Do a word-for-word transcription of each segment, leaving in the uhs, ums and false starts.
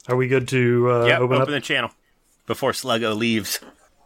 Are we good to uh, yep, open, open up? the channel before Sluggo leaves.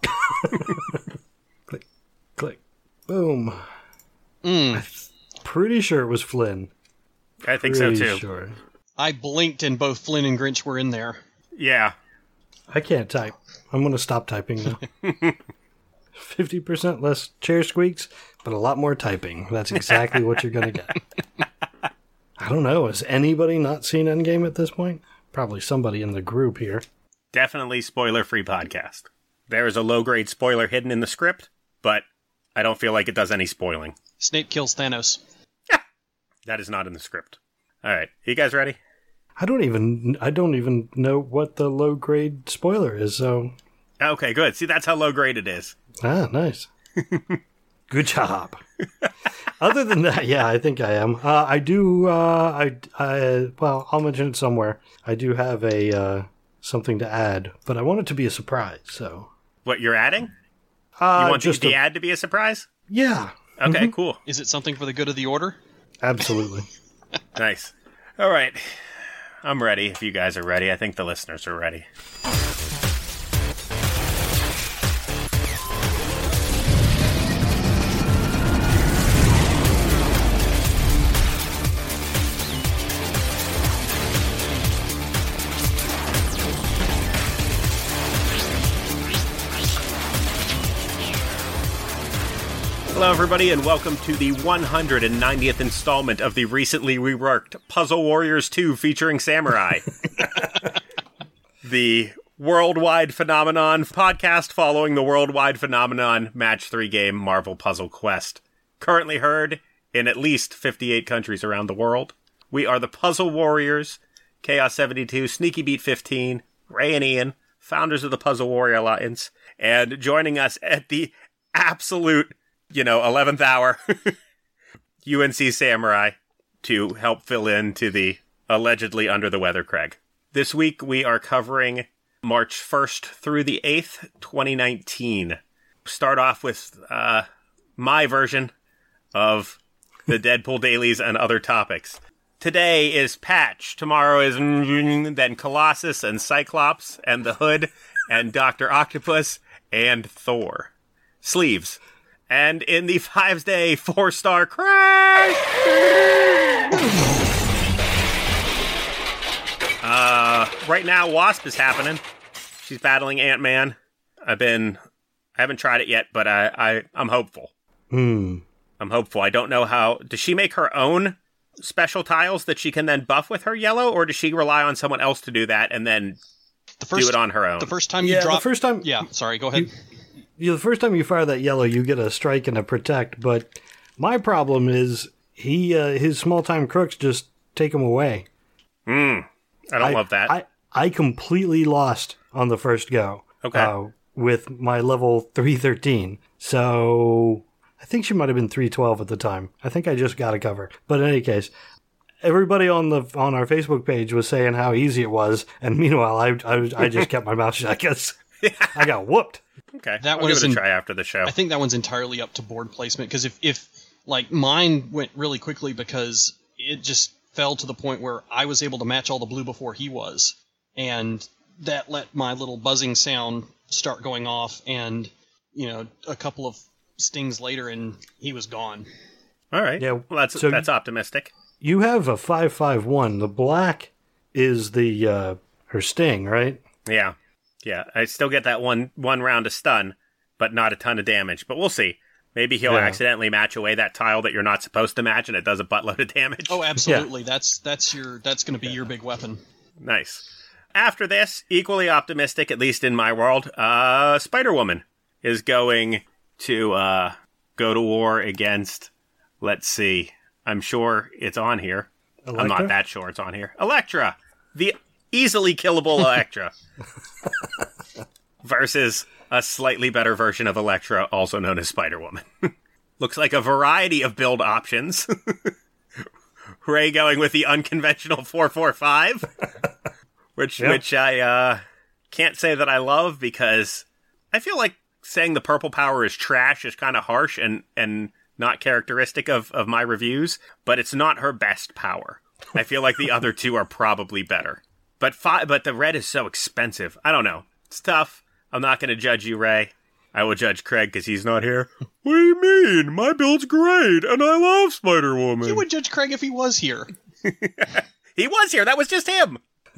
Click, click, boom. Mm. I'm pretty sure it was Flynn. I think pretty so, too. Sure. I blinked and both Flynn and Grinch were in there. Yeah. I can't type. I'm going to stop typing now. fifty percent less chair squeaks, but a lot more typing. That's exactly what you're going to get. I don't know. Has anybody not seen Endgame at this point? Probably somebody in the group here. Definitely spoiler-free podcast. There is a low-grade spoiler hidden in the script, but I don't feel like it does any spoiling. Snape kills Thanos. That is not in the script. All right. You guys ready? I don't even I don't even know what the low grade spoiler is, so Okay, good. See, that's how low-grade it is. ah, nice. Good job. Other than that, yeah, I think I am. Uh, I do. Uh, I, I well, I'll mention it somewhere. I do have a uh, something to add, but I want it to be a surprise. So, What, you're adding? uh, You want just the a, ad to be a surprise? yeah, Okay, cool. Is it something for the good of the order? absolutely. Nice. All right. I'm ready if you guys are ready. I think the listeners are ready. Hello, everybody, and welcome to the one hundred ninetieth installment of the recently reworked Puzzle Warriors two featuring Samurai. The worldwide phenomenon podcast following the worldwide phenomenon Match three game Marvel Puzzle Quest. Currently heard in at least fifty-eight countries around the world. We are the Puzzle Warriors, Chaos seventy-two, Sneaky Beat fifteen, Ray and Ian, founders of the Puzzle Warrior Alliance, and joining us at the absolute you know, eleventh hour, U N C Samurai, to help fill in to the allegedly under the weather Craig. This week we are covering March first through the eighth, twenty nineteen. Start off with uh, my version of the Deadpool dailies and other topics. Today is Patch, tomorrow is then Colossus and Cyclops and the Hood and Doctor Octopus and Thor. Sleeves. And in the five-day, four-star crash! uh, right now, Wasp is happening. She's battling Ant-Man. I've been... I haven't tried it yet, but I, I, I'm hopeful. Hmm. I'm hopeful. I don't know how... Does she make her own special tiles that she can then buff with her yellow, or does she rely on someone else to do that and then The first, do it on her own? The first time you Yeah, drop... the first time... Yeah, sorry, go ahead. You, you, the first time you fire that yellow, you get a strike and a protect, but my problem is he uh, his small-time crooks just take him away. Hmm. I don't I, love that. I, I completely lost on the first go. Okay. Uh, with my level three thirteen. So I think she might have been three twelve at the time. I think I just got a cover. But in any case, everybody on the on our Facebook page was saying how easy it was, and meanwhile, I I, I just kept my mouth shut. I guess I got whooped. Okay, That I'll one give is it a in- try after the show. I think that one's entirely up to board placement, because if, if, like, mine went really quickly because it just fell to the point where I was able to match all the blue before he was, and that let my little buzzing sound start going off, and, you know, a couple of stings later, and he was gone. All right. Yeah, Well, that's so- that's optimistic. You have a five five one. The black is the uh, her sting, right? Yeah, yeah. I still get that one one round of stun, but not a ton of damage. But we'll see. Maybe he'll Yeah. accidentally match away that tile that you're not supposed to match, and it does a buttload of damage. Oh, absolutely. That's that's your that's going to be your big weapon. Nice. After this, equally optimistic, at least in my world, uh, Spider-Woman is going to uh, go to war against, let's see, I'm sure it's on here. I'm Elektra? not that sure it's on here. Elektra! The easily killable Elektra. Versus a slightly better version of Elektra, also known as Spider-Woman. Looks like a variety of build options. Ray going with the unconventional four four five. Which Yep. which I uh, can't say that I love, because I feel like saying the purple power is trash is kind of harsh and, and not characteristic of, of my reviews, but it's not her best power. I feel like the other two are probably better. But fi- but the red is so expensive. I don't know. It's tough. I'm not going to judge you, Ray. I will judge Craig because he's not here. What do you mean? My build's great, and I love Spider-Woman. You would judge Craig if he was here. He was here. That was just him.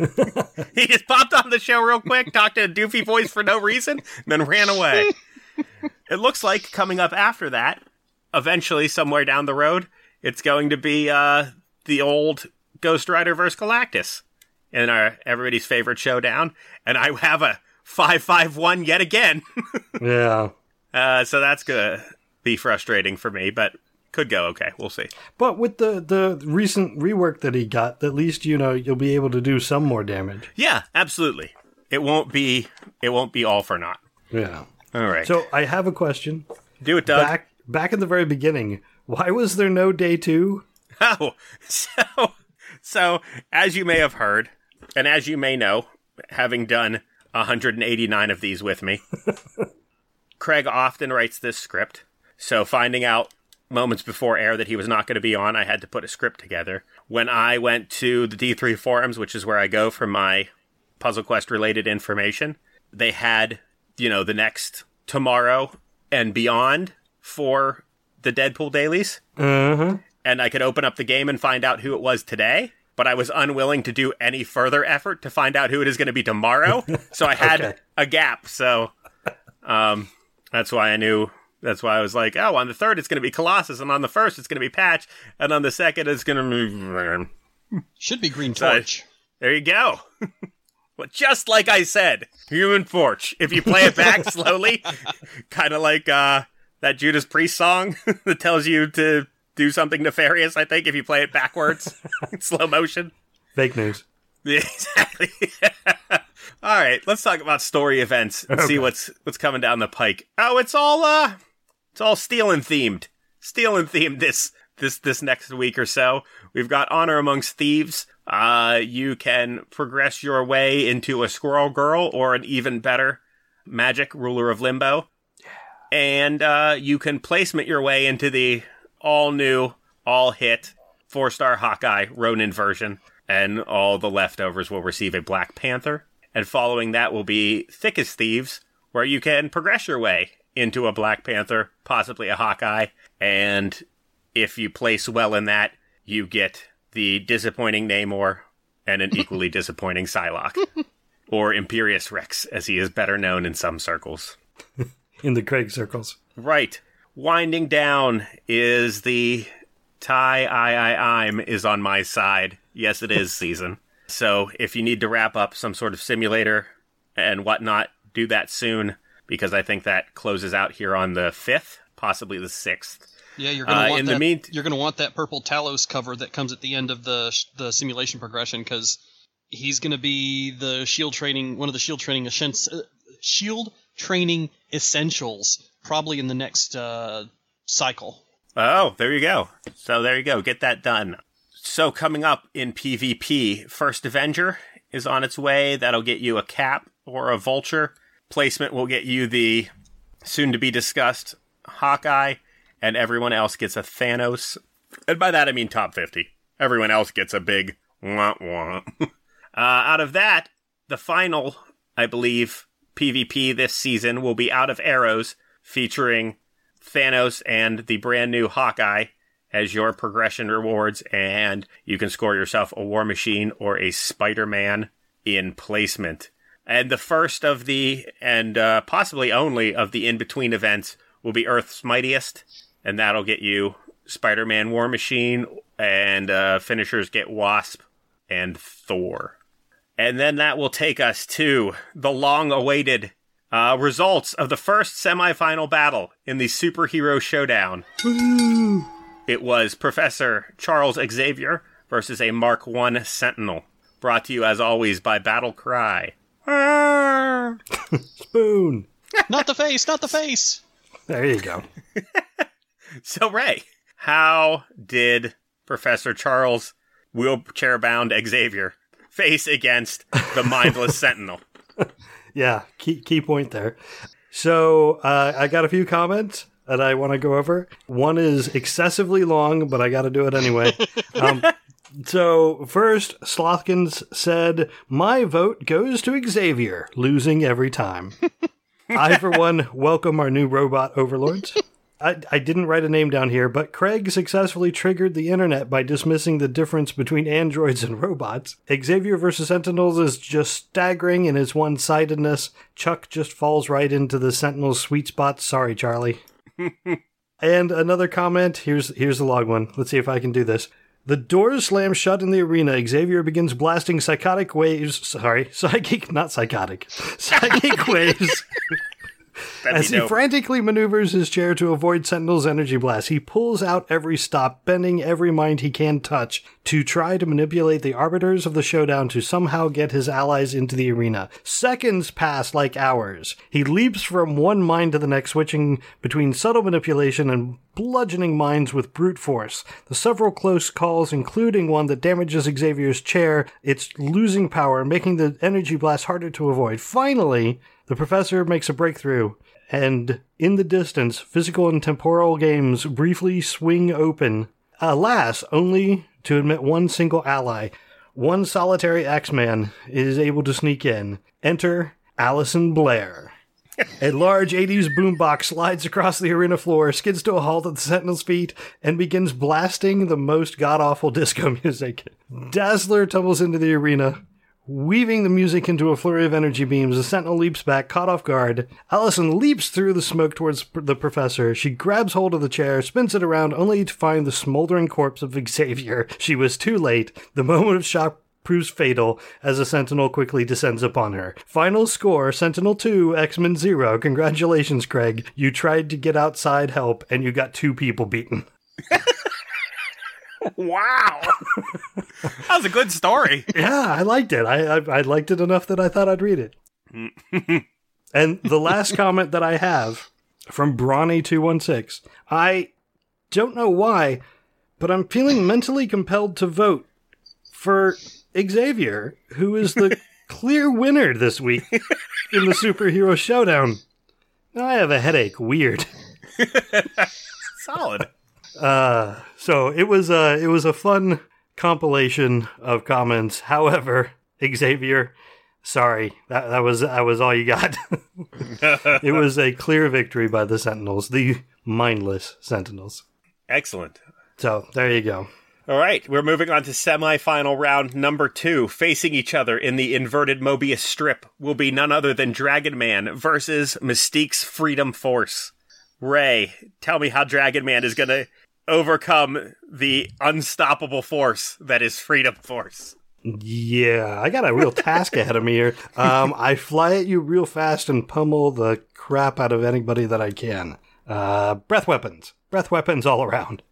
He just popped on the show real quick, talked to a doofy voice for no reason, and then ran away. It looks like coming up after that, eventually somewhere down the road, it's going to be uh, the old Ghost Rider versus Galactus in our everybody's favorite showdown, and I have a five five one yet again. Yeah. Uh, so that's gonna be frustrating for me, but could go okay. We'll see. But with the, the recent rework that he got, at least, you know, you'll be able to do some more damage. Yeah, absolutely. It won't be it won't be all for naught. Yeah. All right. So I have a question. Do it, Doug. Back back in the very beginning, why was there no day two? Oh, so so as you may have heard, and as you may know, having done one hundred eighty-nine of these with me, Craig often writes this script. So finding out moments before air that he was not going to be on, I had to put a script together. When I went to the D three forums, which is where I go for my Puzzle Quest related information, they had, you know, the next tomorrow and beyond for the Deadpool dailies. Uh-huh. And I could open up the game and find out who it was today, but I was unwilling to do any further effort to find out who it is going to be tomorrow. So I had Okay. a gap. So um, that's why I knew. That's why I was like, oh, on the third it's going to be Colossus, and on the first it's going to be Patch, and on the second it's going to be... Should be Green So, Torch. there you go. Well, just like I said, Human Torch. If you play it back slowly, kind of like uh, that Judas Priest song that tells you to do something nefarious, I think, if you play it backwards in slow motion. Fake news. Yeah, exactly. All right, let's talk about story events and Okay. see what's what's coming down the pike. Oh, it's all uh, it's all Stealing themed. Stealing themed this this this next week or so. We've got Honor Amongst Thieves. Uh, you can progress your way into a Squirrel Girl, or an even better, Magic Ruler of Limbo, and uh, you can placement your way into the all new, all hit four star Hawkeye Ronin version. And all the leftovers will receive a Black Panther. And following that will be Thick as Thieves, where you can progress your way into a Black Panther, possibly a Hawkeye. And if you place well in that, you get the disappointing Namor and an equally disappointing Psylocke. Or Imperious Rex, as he is better known in some circles. In the Craig circles. Right. Winding down is the Tie I I I'm is on my side. Yes, it is season. So if you need to wrap up some sort of simulator and whatnot, do that soon, because I think that closes out here on the fifth, possibly the sixth. Yeah, you're gonna Uh, want in that. the mean- You're gonna want that purple Talos cover that comes at the end of the sh- the simulation progression, because he's gonna be the shield training, one of the shield training essentials, uh, shield training essentials, probably in the next uh, cycle. Oh, there you go. So there you go. Get that done. So coming up in PvP, First Avenger is on its way. That'll get you a Cap or a Vulture. Placement will get you the soon-to-be-discussed Hawkeye, and everyone else gets a Thanos. And by that I mean top fifty. Everyone else gets a big wah-wah. uh, out of that, the final, I believe, PvP this season will be Out of Arrows, featuring Thanos and the brand new Hawkeye as your progression rewards, and you can score yourself a War Machine or a Spider-Man in placement. And the first of the, and uh, possibly only of the in-between events, will be Earth's Mightiest, and that'll get you Spider-Man War Machine, and uh, finishers get Wasp and Thor. And then that will take us to the long-awaited uh, results of the first semifinal battle in the Superhero Showdown. Woo! It was Professor Charles Xavier versus a Mark one Sentinel. Brought to you, as always, by Battle Cry. Spoon. Not the face, not the face. There you go. So, Ray, how did Professor Charles wheelchair-bound Xavier face against the mindless Sentinel? Yeah, key key point there. So uh, I got a few comments that I want to go over. One is excessively long, but I got to do it anyway. Um, So, first, Slothkins said, my vote goes to Xavier, losing every time. I, for one, welcome our new robot overlords. I, I didn't write a name down here, but Craig successfully triggered the internet by dismissing the difference between androids and robots. Xavier versus Sentinels is just staggering in his one-sidedness. Chuck just falls right into the Sentinel's sweet spot. Sorry, Charlie. And another comment. Here's here's the log one. Let's see if I can do this. The doors slam shut in the arena. Xavier begins blasting psychotic waves. Sorry, psychic, not psychotic. Psychic waves. As he frantically maneuvers his chair to avoid Sentinel's energy blast, he pulls out every stop, bending every mind he can touch to try to manipulate the arbiters of the showdown to somehow get his allies into the arena. Seconds pass like hours. He leaps from one mind to the next, switching between subtle manipulation and bludgeoning minds with brute force. The several close calls, including one that damages Xavier's chair, it's losing power, making the energy blast harder to avoid. Finally, the professor makes a breakthrough, and in the distance, physical and temporal games briefly swing open. Alas, only to admit one single ally. One solitary X-Man is able to sneak in. Enter Allison Blair. A large eighties boombox slides across the arena floor, skids to a halt at the Sentinel's feet, and begins blasting the most god-awful disco music. Dazzler tumbles into the arena, weaving the music into a flurry of energy beams. The Sentinel leaps back, caught off guard. Allison leaps through the smoke towards the professor. She grabs hold of the chair, spins it around, only to find the smoldering corpse of Xavier. She was too late. The moment of shock proves fatal as the Sentinel quickly descends upon her. Final score, Sentinel two, X-Men zero. Congratulations, Craig. You tried to get outside help, and you got two people beaten. Wow. That was a good story. Yeah, I liked it. I, I I liked it enough that I thought I'd read it. And the last comment that I have from Brawny two one six. I don't know why, but I'm feeling mentally compelled to vote for Xavier, who is the clear winner this week in the Superhero Showdown. Now I have a headache. Weird. Solid. Uh, so it was a, it was a fun compilation of comments. However, Xavier, sorry, that, that was, that was all you got. It was a clear victory by the Sentinels, the mindless Sentinels. Excellent. So there you go. All right, we're moving on to semifinal round number two. Facing each other in the inverted Mobius strip will be none other than Dragon Man versus Mystique's Freedom Force. Ray, tell me how Dragon Man is going to overcome the unstoppable force that is Freedom Force. Yeah, I got a real task ahead of me here. Um, I fly at you real fast and pummel the crap out of anybody that I can. Uh, breath weapons. Breath weapons all around.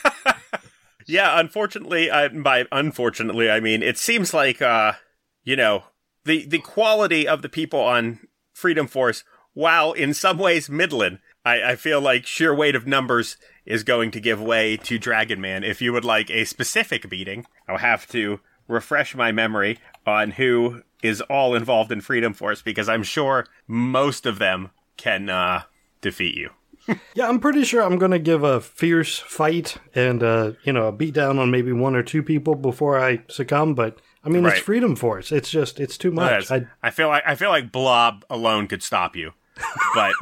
Yeah, unfortunately, I, by unfortunately, I mean, it seems like, uh, you know, the, the quality of the people on Freedom Force, while in some ways middling, I, I feel like sheer weight of numbers is going to give way to Dragon Man. If you would like a specific beating, I'll have to refresh my memory on who is all involved in Freedom Force, because I'm sure most of them can uh, defeat you. Yeah, I'm pretty sure I'm going to give a fierce fight and, uh, you know, a beatdown on maybe one or two people before I succumb. But, I mean, right. It's Freedom Force. It's just, it's too much. I, I feel like I feel like Blob alone could stop you. But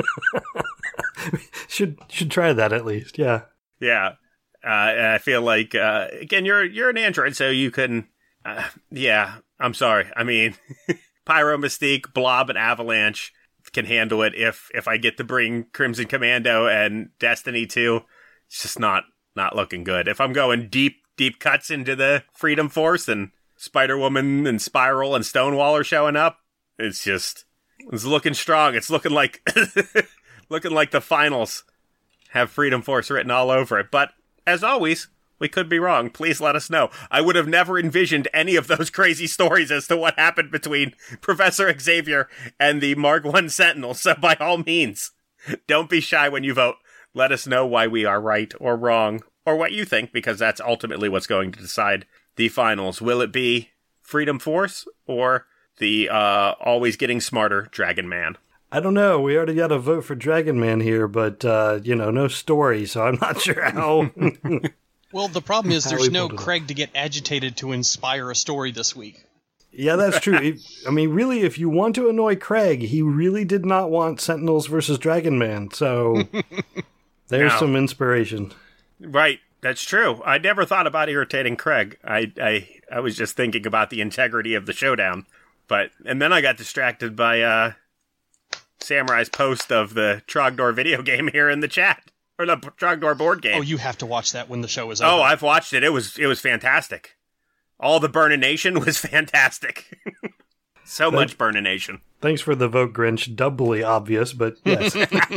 should should try that at least, yeah. Yeah. Uh, and I feel like, uh, again, you're you're an android, so you can, uh, yeah, I'm sorry. I mean, Pyro, Mystique, Blob, and Avalanche can handle it if if I get to bring Crimson Commando and Destiny two. It's just not not looking good. If I'm going deep deep cuts into the Freedom Force and Spider-Woman and Spiral and Stonewall are showing up, it's just it's looking strong. It's looking like looking like the finals have Freedom Force written all over it. But as always, we could be wrong. Please let us know. I would have never envisioned any of those crazy stories as to what happened between Professor Xavier and the Mark one Sentinel. So by all means, don't be shy when you vote. Let us know why we are right or wrong, or what you think, because that's ultimately what's going to decide the finals. Will it be Freedom Force or the uh, always getting smarter Dragon Man? I don't know. We already got a vote for Dragon Man here, but, uh, you know, no story, so I'm not sure how. Well, the problem is How there's he no pulled it off. Craig to get agitated to inspire a story this week. Yeah, that's true. It- I mean, really, if you want to annoy Craig, he really did not want Sentinels versus Dragon Man. So there's No. some inspiration. Right. That's true. I never thought about irritating Craig. I, I I was just thinking about the integrity of the showdown. But and then I got distracted by uh, Samurai's post of the Trogdor video game here in the chat. Or the Trogdor board game. Oh, you have to watch that when the show is over. Oh, I've watched it. It was it was fantastic. All the Burnination was fantastic. So much Burnination. Thanks for the vote, Grinch. Doubly obvious, but yes.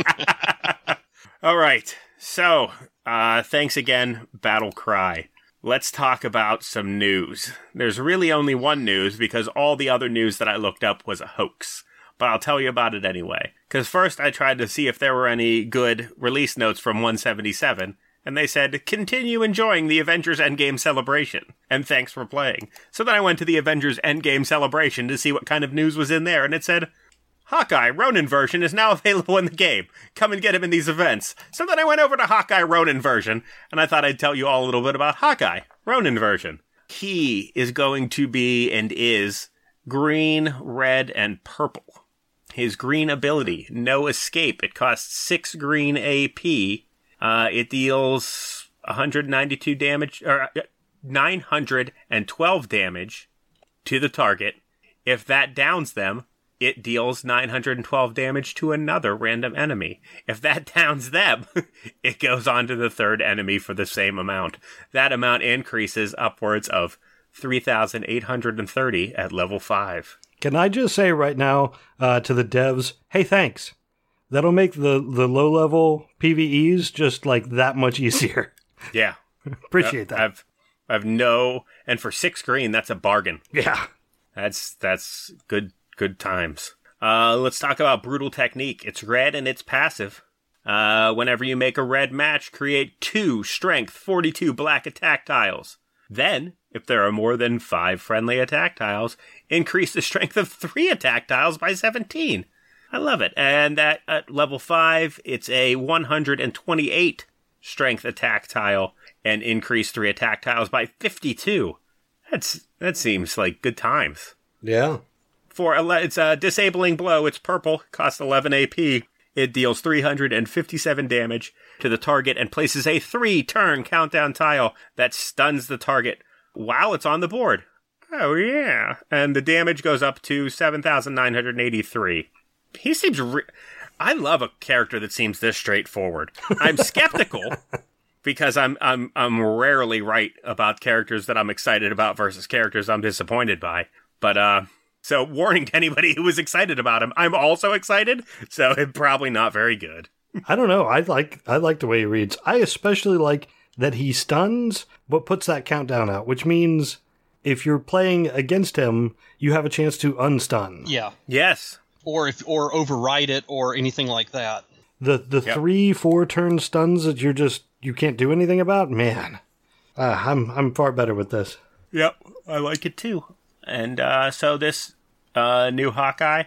All right. So, uh, thanks again, Battle Cry. Let's talk about some news. There's really only one news because all the other news that I looked up was a hoax. But I'll tell you about it anyway. Because first I tried to see if there were any good release notes from one seventy-seven, and they said, continue enjoying the Avengers Endgame celebration, and thanks for playing. So then I went to the Avengers Endgame celebration to see what kind of news was in there, and it said, Hawkeye Ronin version is now available in the game. Come and get him in these events. So then I went over to Hawkeye Ronin version, and I thought I'd tell you all a little bit about Hawkeye Ronin version. He is going to be, and is, green, red, and purple. His green ability, No Escape. It costs six green A P. Uh, it deals one hundred ninety-two damage, or uh, nine hundred twelve damage to the target. If that downs them, it deals nine hundred twelve damage to another random enemy. If that downs them, it goes on to the third enemy for the same amount. That amount increases upwards of three thousand eight hundred thirty at level five. Can I just say right now uh, to the devs, hey, thanks. That'll make the, the low-level P V Es just, like, that much easier. Yeah. Appreciate that. I've, I've no... And for six green, that's a bargain. Yeah. That's that's good good times. Uh, let's talk about Brutal Technique. It's red and it's passive. Uh, whenever you make a red match, create two Strength forty-two black attack tiles. Then, if there are more than five friendly attack tiles, increase the strength of three attack tiles by seventeen. I love it. And at, at level five, it's a one hundred twenty-eight strength attack tile and increase three attack tiles by fifty-two. That's that seems like good times. Yeah. For ele- it's a disabling blow. It's purple. Costs eleven A P. It deals three hundred fifty-seven damage to the target and places a three-turn countdown tile that stuns the target while it's on the board. Oh yeah, and the damage goes up to seven thousand nine hundred eighty-three. He seems. Re- I love a character that seems this straightforward. I'm skeptical. Because I'm I'm I'm rarely right about characters that I'm excited about versus characters I'm disappointed by. But uh, so warning to anybody who was excited about him, I'm also excited. So it's probably not very good. I don't know. I like I like the way he reads. I especially like that he stuns, but puts that countdown out, which means if you're playing against him, you have a chance to unstun. Yeah. Yes. Or if or override it or anything like that. The the Yep. three four turn stuns that you're just you can't do anything about, man. Uh, I'm I'm far better with this. Yep. I like it too. And uh, so this uh, new Hawkeye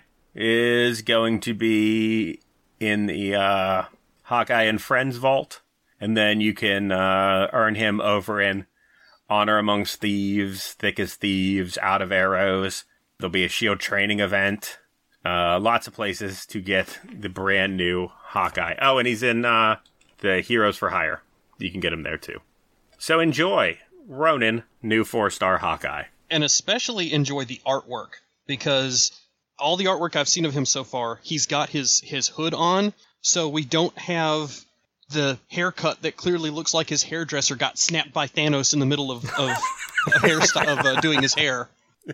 is going to be in the uh, Hawkeye and Friends vault, and then you can uh, earn him over in Honor Amongst Thieves, Thick as Thieves, Out of Arrows. There'll be a Shield training event. Uh, lots of places to get the brand new Hawkeye. Oh, and he's in uh, the Heroes for Hire. You can get him there too. So enjoy Ronin, new four-star Hawkeye. And especially enjoy the artwork, because all the artwork I've seen of him so far, he's got his, his hood on, so we don't have the haircut that clearly looks like his hairdresser got snapped by Thanos in the middle of, of, a hairstyle, of uh, doing his hair.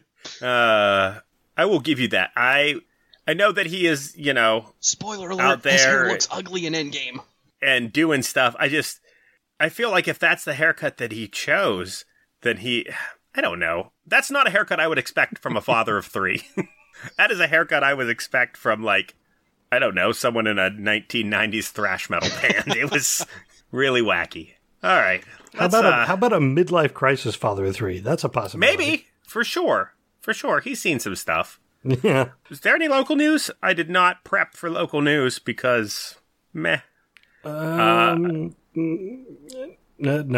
Uh, I will give you that. I I know that he is, you know, Spoiler alert, Out his hair there- looks ugly in Endgame. and doing stuff. I just, I feel like if that's the haircut that he chose, then he, I don't know. That's not a haircut I would expect from a father of three. That is a haircut I would expect from, like, I don't know, someone in a nineteen nineties thrash metal band. It was really wacky. All right. How let's, about uh, a how about a midlife crisis father of three? That's a possibility. maybe, for sure. For sure. He's seen some stuff. Yeah. Is there any local news? I did not prep for local news because, meh. Um, uh, no.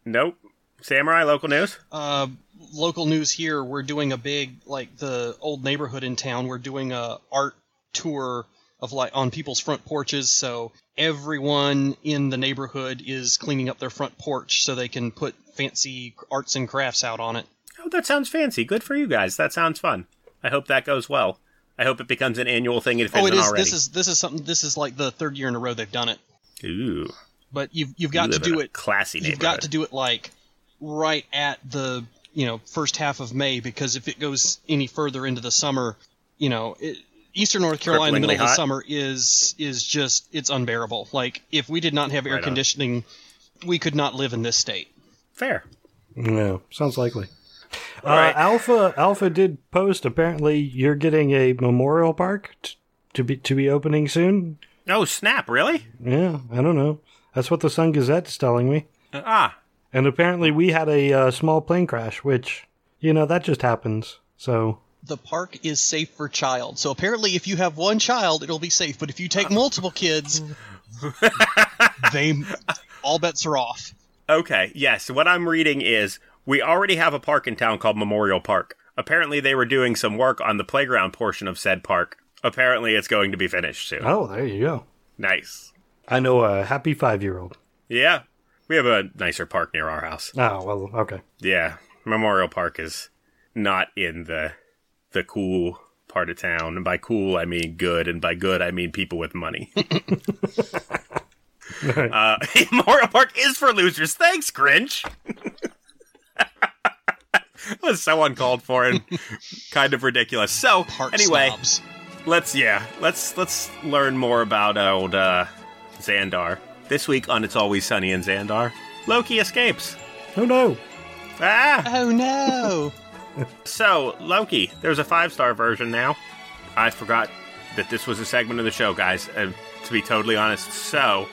Nope. Samurai, local news? Uh, local news here, we're doing a big, like, the old neighborhood in town, we're doing a art tour of, like, on people's front porches, so everyone in the neighborhood is cleaning up their front porch so they can put fancy arts and crafts out on it. Oh, that sounds fancy. Good for you guys. That sounds fun. I hope that goes well. I hope it becomes an annual thing if it oh, isn't it is. already. This is this is something. This is like the third year in a row they've done it. Ooh. But you've you've got You to live in do a it. classy You've neighborhood. got to do it like right at the you know first half of May, because if it goes any further into the summer, you know, it, Eastern North Carolina in the Cripplingly middle of the hot? summer is is just it's unbearable. Like if we did not have air Right on. conditioning, we could not live in this state. Fair. Yeah, sounds likely. Uh, All right. Alpha Alpha did post. Apparently, you're getting a memorial park t- to be to be opening soon. Oh, snap. Really? Yeah, I don't know. That's what the Sun Gazette's telling me. Uh, ah. And apparently, we had a uh, small plane crash, which you know that just happens. So The park is safe for child. So apparently if you have one child, it'll be safe. But if you take multiple kids, they all bets are off. Okay, yes. What I'm reading is we already have a park in town called Memorial Park. Apparently, they were doing some work on the playground portion of said park. Apparently, it's going to be finished soon. oh, there you go. Nice. I know a happy five-year-old. Yeah. We have a nicer park near our house. Oh well, okay. Yeah. Memorial Park is not in the the cool part of town. And by cool, I mean good. And by good, I mean people with money. uh, Memorial Park is for losers. Thanks, Grinch. That was so uncalled for and kind of ridiculous. So, Park anyway, snobs. let's, yeah, let's, let's learn more about old, uh, Xandar. This week on It's Always Sunny in Xandar, Loki escapes. Oh no. Ah! Oh no! So, Loki, there's a five-star version now. I forgot that this was a segment of the show, guys, uh, to be totally honest. So,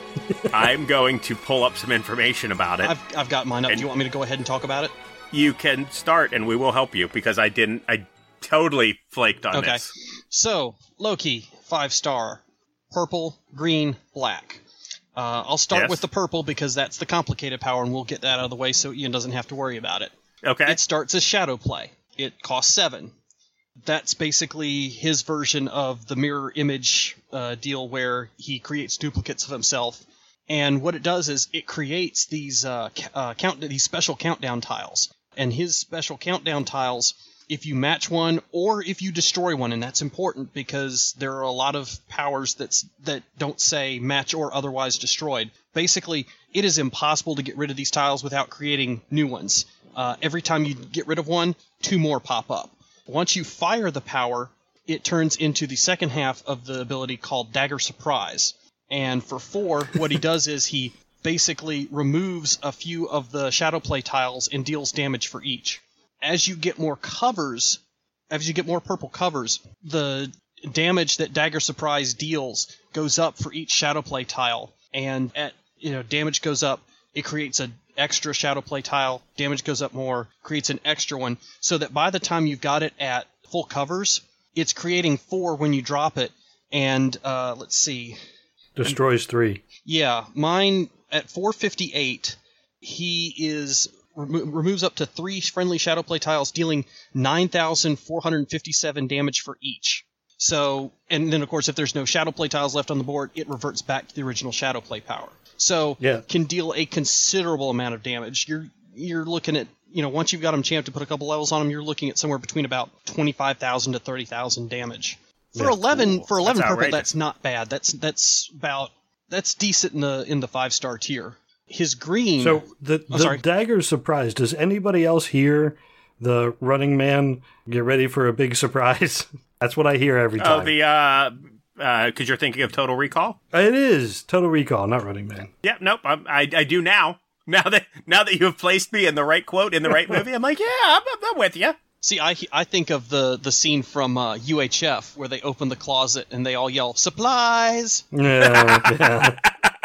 I'm going to pull up some information about it. I've I've got mine up. And- Do you want me to go ahead and talk about it? You can start, and we will help you, because I didn't... I totally flaked on Okay. this. So, Loki, five star. Purple, green, black. Uh, I'll start Yes. with the purple because that's the complicated power, and we'll get that out of the way so Ian doesn't have to worry about it. Okay. It starts as Shadow Play. It costs seven. That's basically his version of the mirror image uh, deal where he creates duplicates of himself. And what it does is it creates these uh, ca- uh, count these special countdown tiles. And his special countdown tiles, if you match one or if you destroy one, and that's important because there are a lot of powers that's, that don't say match or otherwise destroyed. Basically, it is impossible to get rid of these tiles without creating new ones. Uh, every time you get rid of one, two more pop up. Once you fire the power, it turns into the second half of the ability called Dagger Surprise. And for four, what he does is he basically removes a few of the Shadow Play tiles and deals damage for each. As you get more covers, as you get more purple covers, the damage that Dagger Surprise deals goes up for each Shadow Play tile. And at you know, damage goes up, it creates an extra Shadow Play tile, damage goes up more, creates an extra one, so that by the time you've got it at full covers, it's creating four when you drop it. And uh, let's see. Destroys three. Yeah, mine at four fifty-eight, he is remo- removes up to three friendly Shadow Play tiles, dealing nine thousand four hundred fifty-seven damage for each. So, and then of course, if there's no Shadow Play tiles left on the board, it reverts back to the original Shadow Play power. So, Yeah. can deal a considerable amount of damage. You're you're looking at, you know, once you've got him champed to put a couple levels on him, you're looking at somewhere between about twenty-five thousand to thirty thousand damage. For Yeah, eleven, cool. for eleven That's purple, outrageous. that's not bad. That's that's about that's decent in the in the five star tier. His green. So the, Oh, the sorry. dagger surprise. Does anybody else hear the Running Man get ready for a big surprise? That's what I hear every Oh, time. the, uh, uh, because you're thinking of Total Recall? It is Total Recall, not Running Man. Yeah, nope, I, I, I do now. Now that now that you have placed me in the right quote, in the right movie, I'm like, yeah, I'm, I'm with you. See, I I think of the the scene from uh, U H F where they open the closet and they all yell supplies. Yeah, yeah.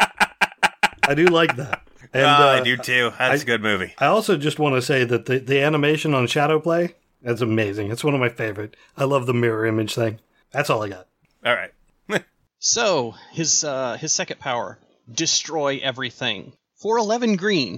I do like that. And, uh, uh, I do too. That's I- a good movie. I also just want to say that the, the animation on Shadow Play, that's amazing. It's one of my favorite. I love the mirror image thing. That's all I got. All right. So his uh, his second power, destroy everything. For eleven green,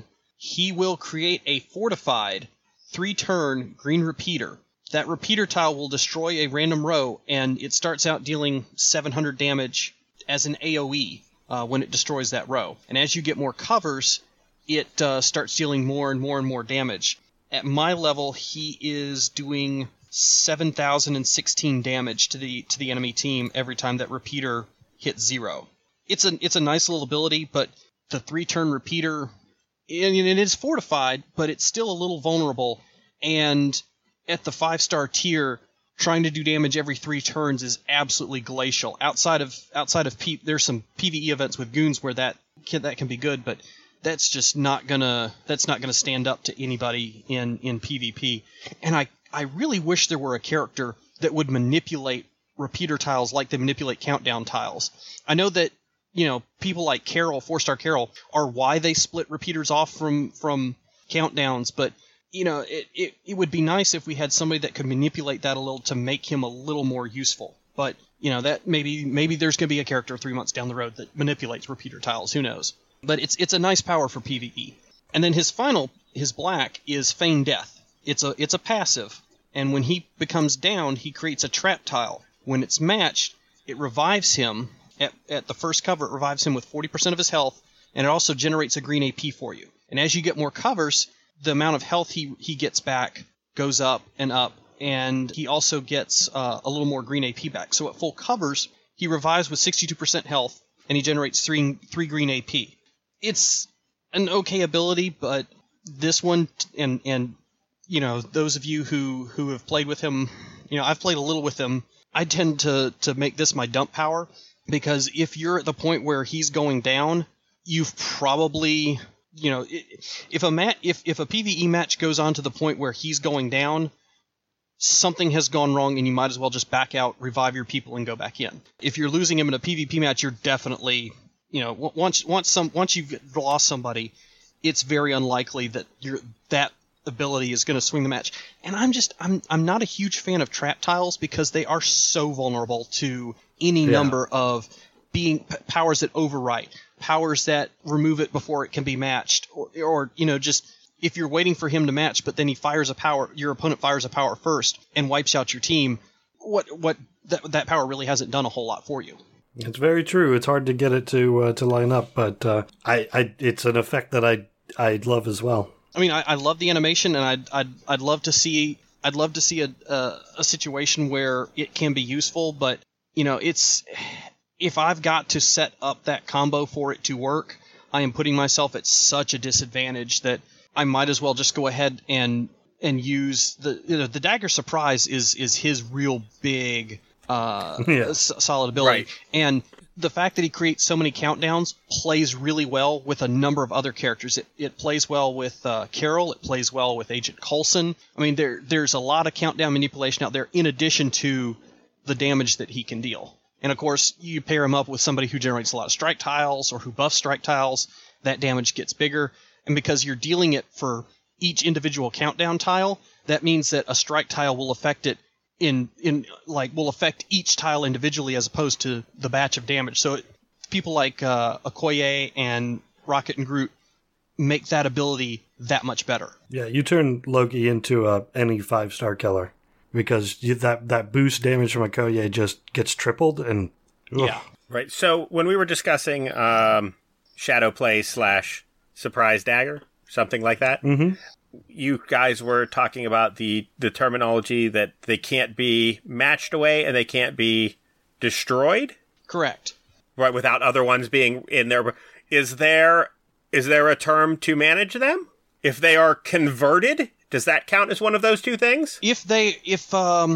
he will create a fortified three-turn green repeater. That repeater tile will destroy a random row, and it starts out dealing seven hundred damage as an AoE uh, when it destroys that row. And as you get more covers, it uh, starts dealing more and more and more damage. At my level, he is doing seven thousand sixteen damage to the to the enemy team every time that repeater hits zero. It's a it's a nice little ability, but the three-turn repeater, and it is fortified, but it's still a little vulnerable. And at the five-star tier, trying to do damage every three turns is absolutely glacial. Outside of outside of P, there's some PvE events with goons where that can, that can be good, but that's just not gonna that's not gonna stand up to anybody in in PvP. And I I really wish there were a character that would manipulate repeater tiles like they manipulate countdown tiles. I know that, you know, people like Carol, four-star Carol, are why they split repeaters off from from countdowns, but you know, it, it it would be nice if we had somebody that could manipulate that a little to make him a little more useful. But, you know, that maybe maybe there's going to be a character three months down the road that manipulates repeater tiles. Who knows? But it's it's a nice power for PvE. And then his final, his black, is Feign Death. It's a it's a passive, and when he becomes down, he creates a trap tile. When it's matched, it revives him at at the first cover. It revives him with forty percent of his health, and it also generates a green A P for you. And as you get more covers, the amount of health he he gets back goes up and up, and he also gets uh, a little more green A P back. So at full covers, he revives with sixty-two percent health, and he generates three three green A P. It's an okay ability, but this one, and and you know, those of you who, who have played with him, you know, I've played a little with him. I tend to, to make this my dump power, because if you're at the point where he's going down, you've probably, you know, if a mat, if, if a PvE match goes on to the point where he's going down, something has gone wrong, and you might as well just back out, revive your people, and go back in. If you're losing him in a PvP match, you're definitely, you know, once once some once you've lost somebody, it's very unlikely that you're that ability is going to swing the match. And I'm just I'm I'm not a huge fan of trap tiles, because they are so vulnerable to any yeah. number of being p- powers that overwrite, powers that remove it before it can be matched, or, or you know, just if you're waiting for him to match, but then he fires a power, your opponent fires a power first and wipes out your team. What what that that power really hasn't done a whole lot for you. It's very true. It's hard to get it to uh, to line up, but uh, I, I it's an effect that I I love as well. I mean, I, I love the animation, and I'd I'd I'd love to see I'd love to see a, a a situation where it can be useful, but you know, it's if I've got to set up that combo for it to work, I am putting myself at such a disadvantage that I might as well just go ahead and and use the you know the Dagger Surprise is is his real big uh yeah. s- solid ability, right. And the fact that he creates so many countdowns plays really well with a number of other characters. It it plays well with uh, Carol. It plays well with Agent Coulson. I mean, there there's a lot of countdown manipulation out there in addition to the damage that he can deal. And of course, you pair him up with somebody who generates a lot of strike tiles or who buffs strike tiles, that damage gets bigger. And because you're dealing it for each individual countdown tile, that means that a strike tile will affect it in in like will affect each tile individually as opposed to the batch of damage. So it, people like uh, Okoye and Rocket and Groot make that ability that much better. Yeah, you turn Loki into a any five star killer, because you, that that boost damage from Okoye just gets tripled, and ugh. Yeah, right. So when we were discussing um, Shadow Play slash Surprise Dagger, something like that. Mm-hmm. You guys were talking about the, the terminology that they can't be matched away and they can't be destroyed? Correct. Right, without other ones being in there. Is there is there a term to manage them? If they are converted, does that count as one of those two things? If they, if, um...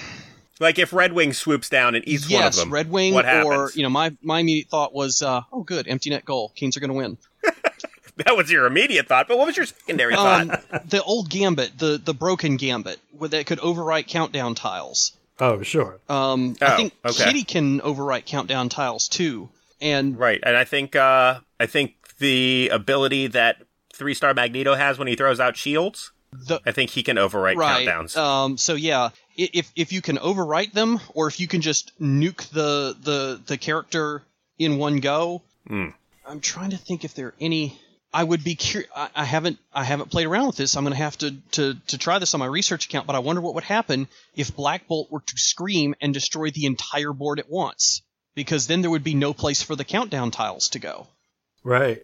Like if Red Wing swoops down and eats yes, one of them, Red Wing, what happens? or, you know, my, my immediate thought was, uh, oh good, empty net goal. Kings are going to win. That was your immediate thought, but what was your secondary um, thought? The old Gambit, the, the broken Gambit, where that could overwrite countdown tiles. Oh, sure. Um, oh, I think okay. Kitty can overwrite countdown tiles too, and right. And I think uh, I think the ability that three star Magneto has when he throws out shields, the, I think he can overwrite right. countdowns. Um, so yeah, if if you can overwrite them, or if you can just nuke the the the character in one go, mm. I'm trying to think if there are any. I would be curious. I, I haven't I haven't played around with this. I'm going to have to, to to try this on my research account. But I wonder what would happen if Black Bolt were to scream and destroy the entire board at once, because then there would be no place for the countdown tiles to go. Right.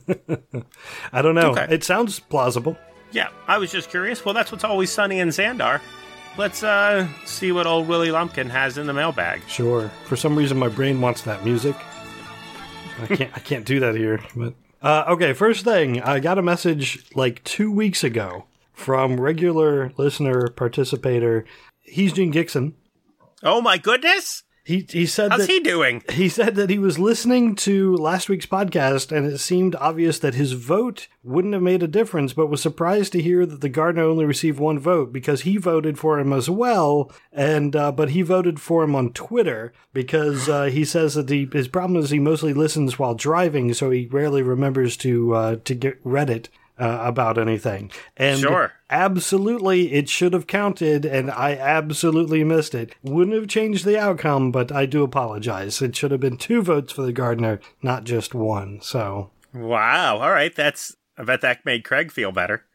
I don't know. Okay. It sounds plausible. Yeah, I was just curious. Well, that's what's always sunny in Xandar. Let's uh, see what old Willie Lumpkin has in the mailbag. Sure. For some reason, my brain wants that music. I can't. I can't do that here. But uh, okay. First thing, I got a message like two weeks ago from regular listener participator. He's Gene Gixon. Oh my goodness! He he said How's that, he doing? He said that he was listening to last week's podcast, and it seemed obvious that his vote wouldn't have made a difference, but was surprised to hear that the gardener only received one vote because he voted for him as well. And uh, but he voted for him on Twitter because uh, he says that the, his problem is he mostly listens while driving, so he rarely remembers to uh, to get Reddit uh, about anything. And sure. Absolutely, it should have counted, and I absolutely missed it. Wouldn't have changed the outcome, but I do apologize. It should have been two votes for the gardener, not just one. So, wow. All right, that's. I bet that made Craig feel better.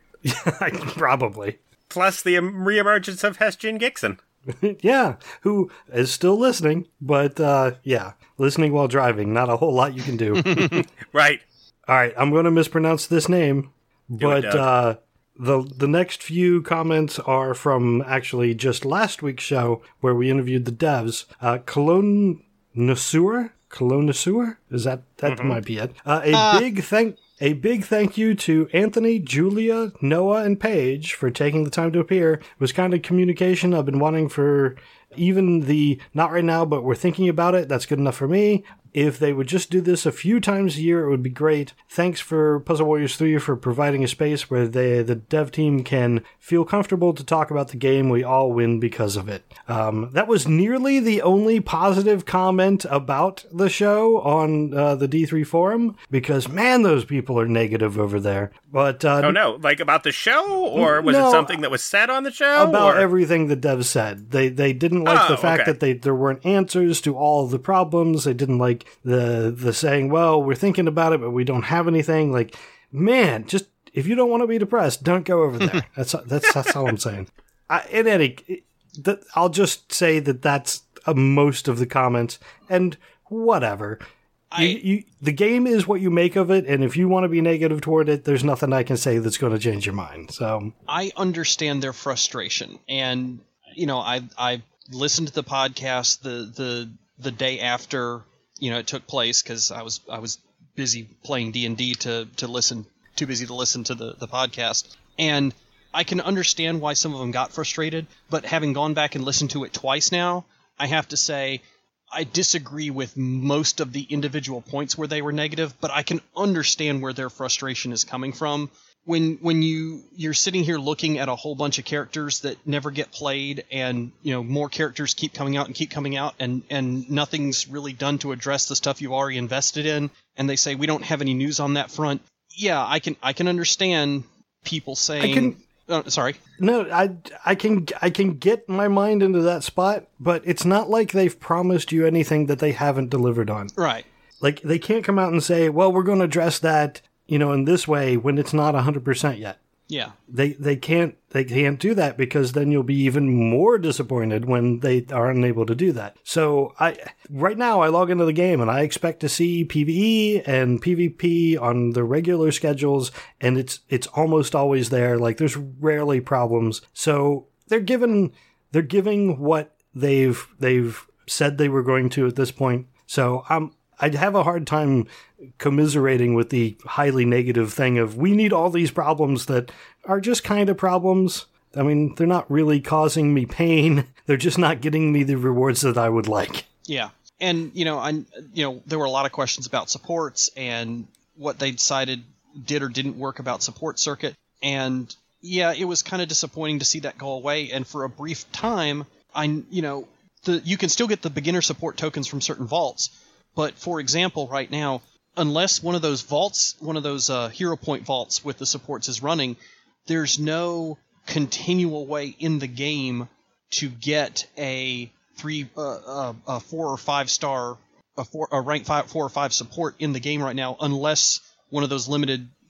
Probably. Plus the reemergence of Heston Gixon. Yeah, who is still listening, but uh, yeah, listening while driving. Not a whole lot you can do. Right. All right, I'm going to mispronounce this name, Do but it, uh, the the next few comments are from actually just last week's show where we interviewed the devs. Uh, Cologne Nasur? Cologne Nasur? Is that, that mm-hmm. might be it. Uh, a uh. big thank A big thank you to Anthony, Julia, Noah, and Paige for taking the time to appear. It was kind of communication I've been wanting for even the not right now, but we're thinking about it. That's good enough for me. If they would just do this a few times a year, it would be great. Thanks for Puzzle Warriors three for providing a space where they, the dev team can feel comfortable to talk about the game. We all win because of it. Um, that was nearly the only positive comment about the show on uh, the D three forum, because, man, those people are negative over there. But uh, oh, no. Like about the show? Or was no, it something that was said on the show? About or? everything the devs said. They they didn't like oh, the fact okay. that they there weren't answers to all of the problems. They didn't like the the saying, well, we're thinking about it, but we don't have anything. Like, man, just if you don't want to be depressed, don't go over there. that's that's that's all I'm saying. I, in any, that I'll just say that that's uh, most of the comments, and whatever. I, you, you, the game is what you make of it, and if you want to be negative toward it, there's nothing I can say that's going to change your mind. So I understand their frustration, and you know, I I listened to the podcast the the the day after, you know, it took place, because I was I was busy playing D and D to to listen, too busy to listen to the the podcast, and I can understand why some of them got frustrated. But having gone back and listened to it twice now, I have to say, I disagree with most of the individual points where they were negative, but I can understand where their frustration is coming from. When when you you're sitting here looking at a whole bunch of characters that never get played, and you know more characters keep coming out and keep coming out, and and nothing's really done to address the stuff you've already invested in, and they say we don't have any news on that front. Yeah, I can I can understand people saying. I can, oh, sorry. No, I, I can I can get my mind into that spot, but it's not like they've promised you anything that they haven't delivered on. Right. Like, they can't come out and say, well, we're going to address that, you know, in this way when it's not one hundred percent yet. Yeah. They they can't they can't do that, because then you'll be even more disappointed when they are unable to do that. So I right now I log into the game and I expect to see PvE and PvP on the regular schedules, and it's it's almost always there. Like, there's rarely problems. So they're given they're giving what they've they've said they were going to at this point. So I'm I'd have a hard time commiserating with the highly negative thing of we need all these problems that are just kind of problems. I mean, they're not really causing me pain. They're just not getting me the rewards that I would like. Yeah. And, you know, I, you know, there were a lot of questions about supports and what they decided did or didn't work about support circuit. And yeah, it was kind of disappointing to see that go away. And for a brief time, I, you know, the, you can still get the beginner support tokens from certain vaults. But for example, right now, unless one of those vaults, one of those uh, hero point vaults with the supports is running, there's no continual way in the game to get a three, uh, uh, a four or five star, a four, a rank five, four or five support in the game right now, unless one of those limited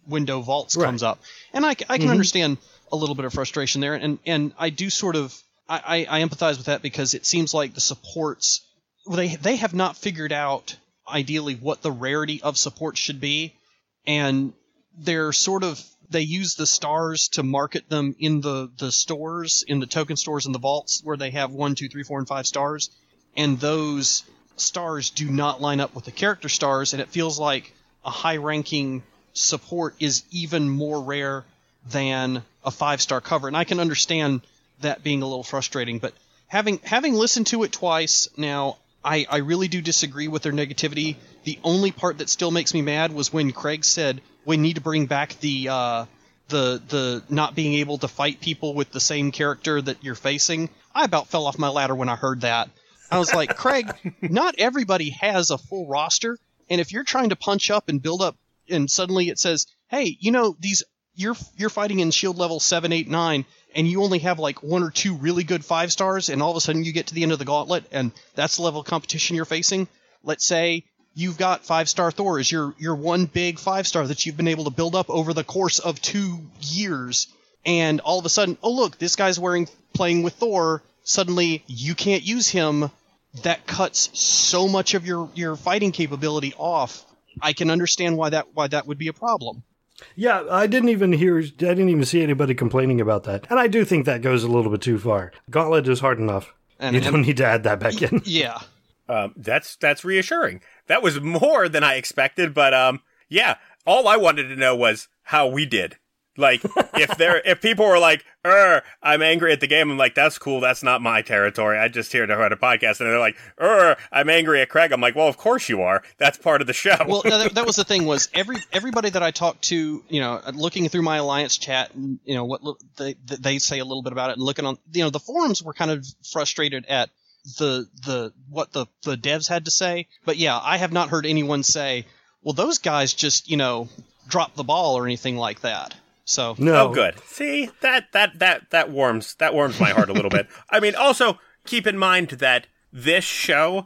window vaults Right. comes up. And I, I can Mhm. understand a little bit of frustration there. And, and I do sort of, I, I, I empathize with that because it seems like the supports, well, they, they have not figured out ideally what the rarity of support should be. And they're sort of, they use the stars to market them in the, the stores, in the token stores and the vaults where they have one, two, three, four, and five stars. And those stars do not line up with the character stars. And it feels like a high-ranking support is even more rare than a five-star cover. And I can understand that being a little frustrating. But having having listened to it twice now, I, I really do disagree with their negativity. The only part that still makes me mad was when Craig said we need to bring back the uh, the the not being able to fight people with the same character that you're facing. I about fell off my ladder when I heard that. I was like, Craig, not everybody has a full roster, and if you're trying to punch up and build up, and suddenly it says, hey, you know, these you're you're fighting in shield level seven, eight, nine, and you only have like one or two really good five stars, and all of a sudden you get to the end of the gauntlet, and that's the level of competition you're facing. Let's say you've got five-star Thor as your, your one big five-star that you've been able to build up over the course of two years, and all of a sudden, oh look, this guy's wearing playing with Thor, suddenly you can't use him. That cuts so much of your, your fighting capability off. I can understand why that why that would be a problem. Yeah, I didn't even hear, I didn't even see anybody complaining about that. And I do think that goes a little bit too far. Gauntlet is hard enough. And, you and, don't need to add that back in. Yeah. Um, that's that's reassuring. That was more than I expected, but um, yeah. All I wanted to know was how we did. Like, if there, if people were like, "Er, I'm angry at the game," I'm like, "That's cool. That's not my territory. I just here to heard a podcast." And they're like, "Er, I'm angry at Craig." I'm like, "Well, of course you are. That's part of the show." Well, no, that, that was the thing. Was every everybody that I talked to, you know, looking through my alliance chat, and you know what they they say a little bit about it, and looking on, you know, the forums were kind of frustrated at the the what the the devs had to say. But yeah, I have not heard anyone say, "Well, those guys just, you know, dropped the ball" or anything like that. So No. Oh, good. See, that that that that warms that warms my heart a little bit. I mean, also keep in mind that this show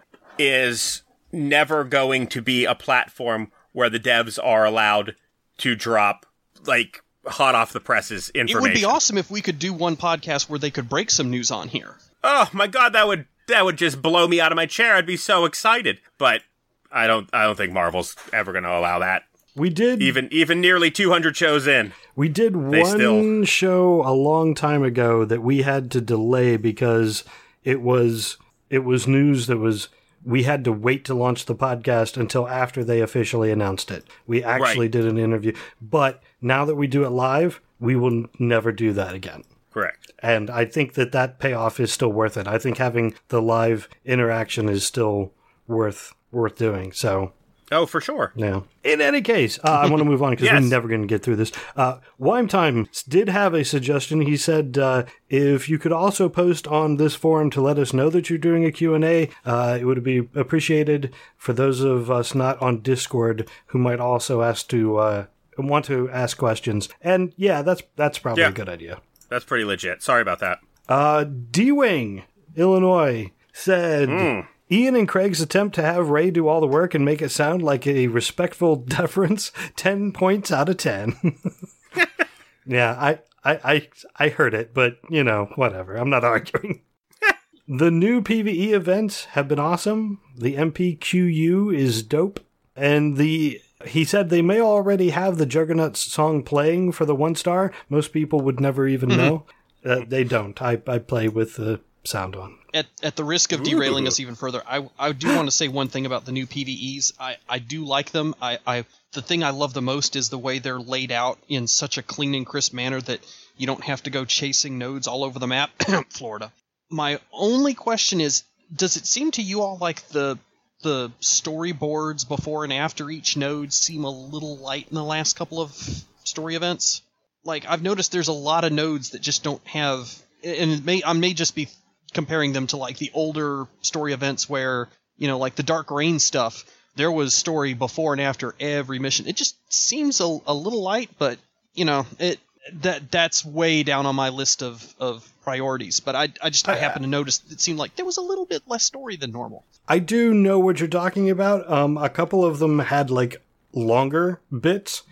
is never going to be a platform where the devs are allowed to drop like hot off the presses information. it would be awesome if we could do one podcast where they could break some news on here. Oh my god, that would that would just blow me out of my chair. I'd be so excited. But I don't I don't think Marvel's ever going to allow that. We did Even even nearly two hundred shows in. We did They one still- show a long time ago that we had to delay because it was it was news that was we had to wait to launch the podcast until after they officially announced it. We actually Right. did an interview, but now that we do it live, we will n- never do that again. Correct. And I think that that payoff is still worth it. I think having the live interaction is still worth worth doing. So Oh, for sure. yeah. In any case, uh, I want to move on because Yes. we're never going to get through this. Uh, Wime Time did have a suggestion. He said uh, if you could also post on this forum to let us know that you're doing a Q and A, uh, it would be appreciated for those of us not on Discord who might also ask to uh, want to ask questions. And yeah, that's that's probably Yeah. a good idea. That's pretty legit. Sorry about that. Uh, D-Wing, Illinois, said, Ian and Craig's attempt to have Ray do all the work and make it sound like a respectful deference, ten points out of ten. Yeah, I, I, I, I heard it, but, you know, whatever. I'm not arguing. The new PvE events have been awesome. The M P Q U is dope. And the... He said they may already have the Juggernaut song playing for the one star. Most people would never even know. Uh, they don't. I, I play with the sound on. At, at the risk of derailing Ooh. us even further, I, I do want to say one thing about the new P V Es. I, I do like them. I, I the thing I love the most is the way they're laid out in such a clean and crisp manner that you don't have to go chasing nodes all over the map. Florida. My only question is, does it seem to you all like the the storyboards before and after each node seem a little light in the last couple of story events? Like, I've noticed there's a lot of nodes that just don't have, and it may, I may just be comparing them to like the older story events where, you know, like the Dark Reign stuff, there was story before and after every mission. It just seems a, a little light, but, you know, it that that's way down on my list of, of priorities. But I, I just I happen to notice it seemed like there was a little bit less story than normal. I do know what you're talking about. Um, a couple of them had, like, longer bits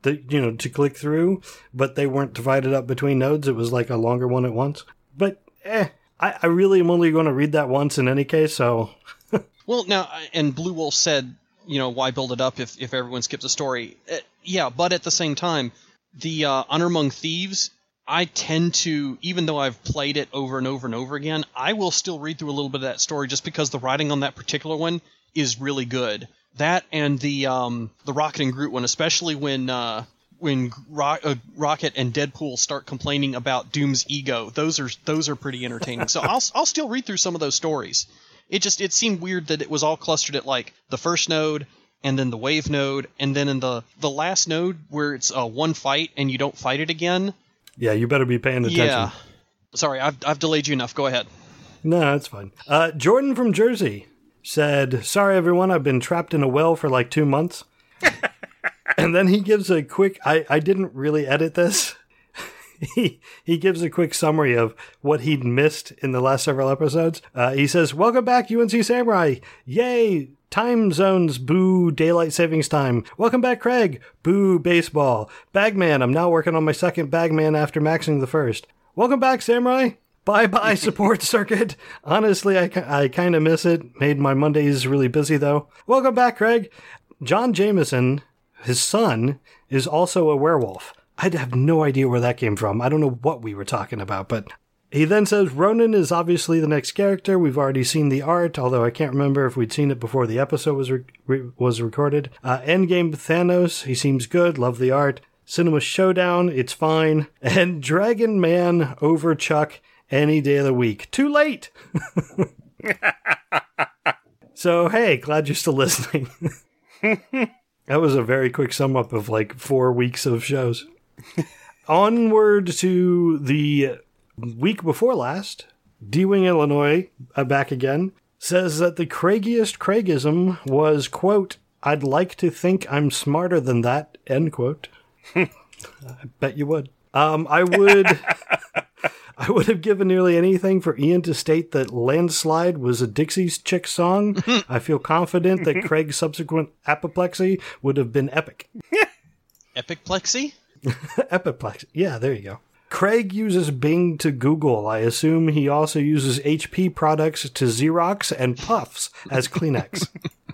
that, you know, to click through, but they weren't divided up between nodes. It was like a longer one at once. But, eh, I, I really am only going to read that once in any case, so... Well, now, and Blue Wolf said, you know, why build it up if, if everyone skips a story? Uh, yeah, but at the same time, the uh, Honor Among Thieves, I tend to, even though I've played it over and over and over again, I will still read through a little bit of that story just because the writing on that particular one is really good. That and the um, the Rocket and Groot one, especially when uh, when Ro- uh, Rocket and Deadpool start complaining about Doom's ego, those are those are pretty entertaining. So I'll I'll still read through some of those stories. It just it seemed weird that it was all clustered at like the first node and then the wave node and then in the the last node where it's uh, one fight and you don't fight it again. Yeah, you better be paying attention. Yeah. Sorry, I've I've delayed you enough. Go ahead. No, that's fine. Uh, Jordan from Jersey said, "Sorry, everyone, I've been trapped in a well for like two months." And then he gives a quick, I, I didn't really edit this. he he gives a quick summary of what he'd missed in the last several episodes. Uh, he says, "Welcome back, U N C Samurai. Yay! Time zones, boo, daylight savings time. Welcome back, Craig. Boo, baseball. Bagman, I'm now working on my second Bagman after maxing the first. Welcome back, Samurai. Bye-bye, support circuit. Honestly, I, I kind of miss it. Made my Mondays really busy, though. Welcome back, Craig. John Jameson, his son, is also a werewolf. I'd have no idea where that came from. I don't know what we were talking about, but... He then says, Ronan is obviously the next character. We've already seen the art, although I can't remember if we'd seen it before the episode was re- re- was recorded. Uh, Endgame Thanos, he seems good. Love the art. Cinema Showdown, it's fine. And Dragon Man over Chuck any day of the week. Too late! So, hey, glad you're still listening. That was a very quick sum up of like four weeks of shows. Onward to the... week before last, D-Wing Illinois, uh, back again, says that the craigiest craigism was, quote, I'd like to think I'm smarter than that, end quote. I bet you would. Um, I would... I would have given nearly anything for Ian to state that Landslide was a Dixie's Chick song. I feel confident that Craig's subsequent apoplexy would have been epic. Epicplexy? Epicplexy. Yeah, there you go. Craig uses Bing to Google. I assume he also uses H P products to Xerox and Puffs as Kleenex.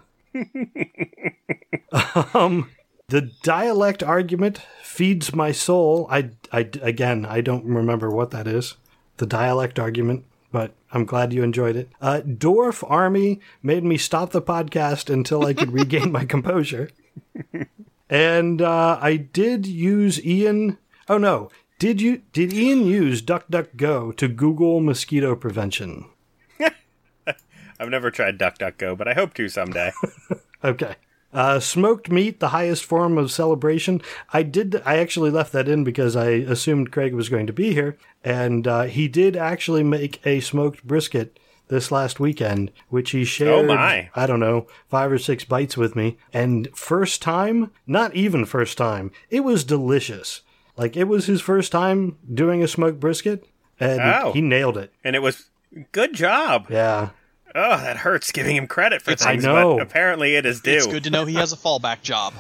um, the dialect argument feeds my soul. I, I, again, I don't remember what that is. The dialect argument, but I'm glad you enjoyed it. Uh, Dwarf Army made me stop the podcast until I could regain my composure. And uh, I did use Ian... Oh, no. Did you? Did Ian use DuckDuckGo to Google mosquito prevention? I've never tried DuckDuckGo, but I hope to someday. Okay. Uh, smoked meat, the highest form of celebration. I did. I actually left that in because I assumed Craig was going to be here, and uh, he did actually make a smoked brisket this last weekend, which he shared. Oh my! I don't know, five or six bites with me, and first time, not even first time, it was delicious. Like, it was his first time doing a smoked brisket, and oh. he nailed it. And it was good job. Yeah. Oh, that hurts giving him credit for It's, things, I know. but apparently it is due. It's good to know he has a fallback job.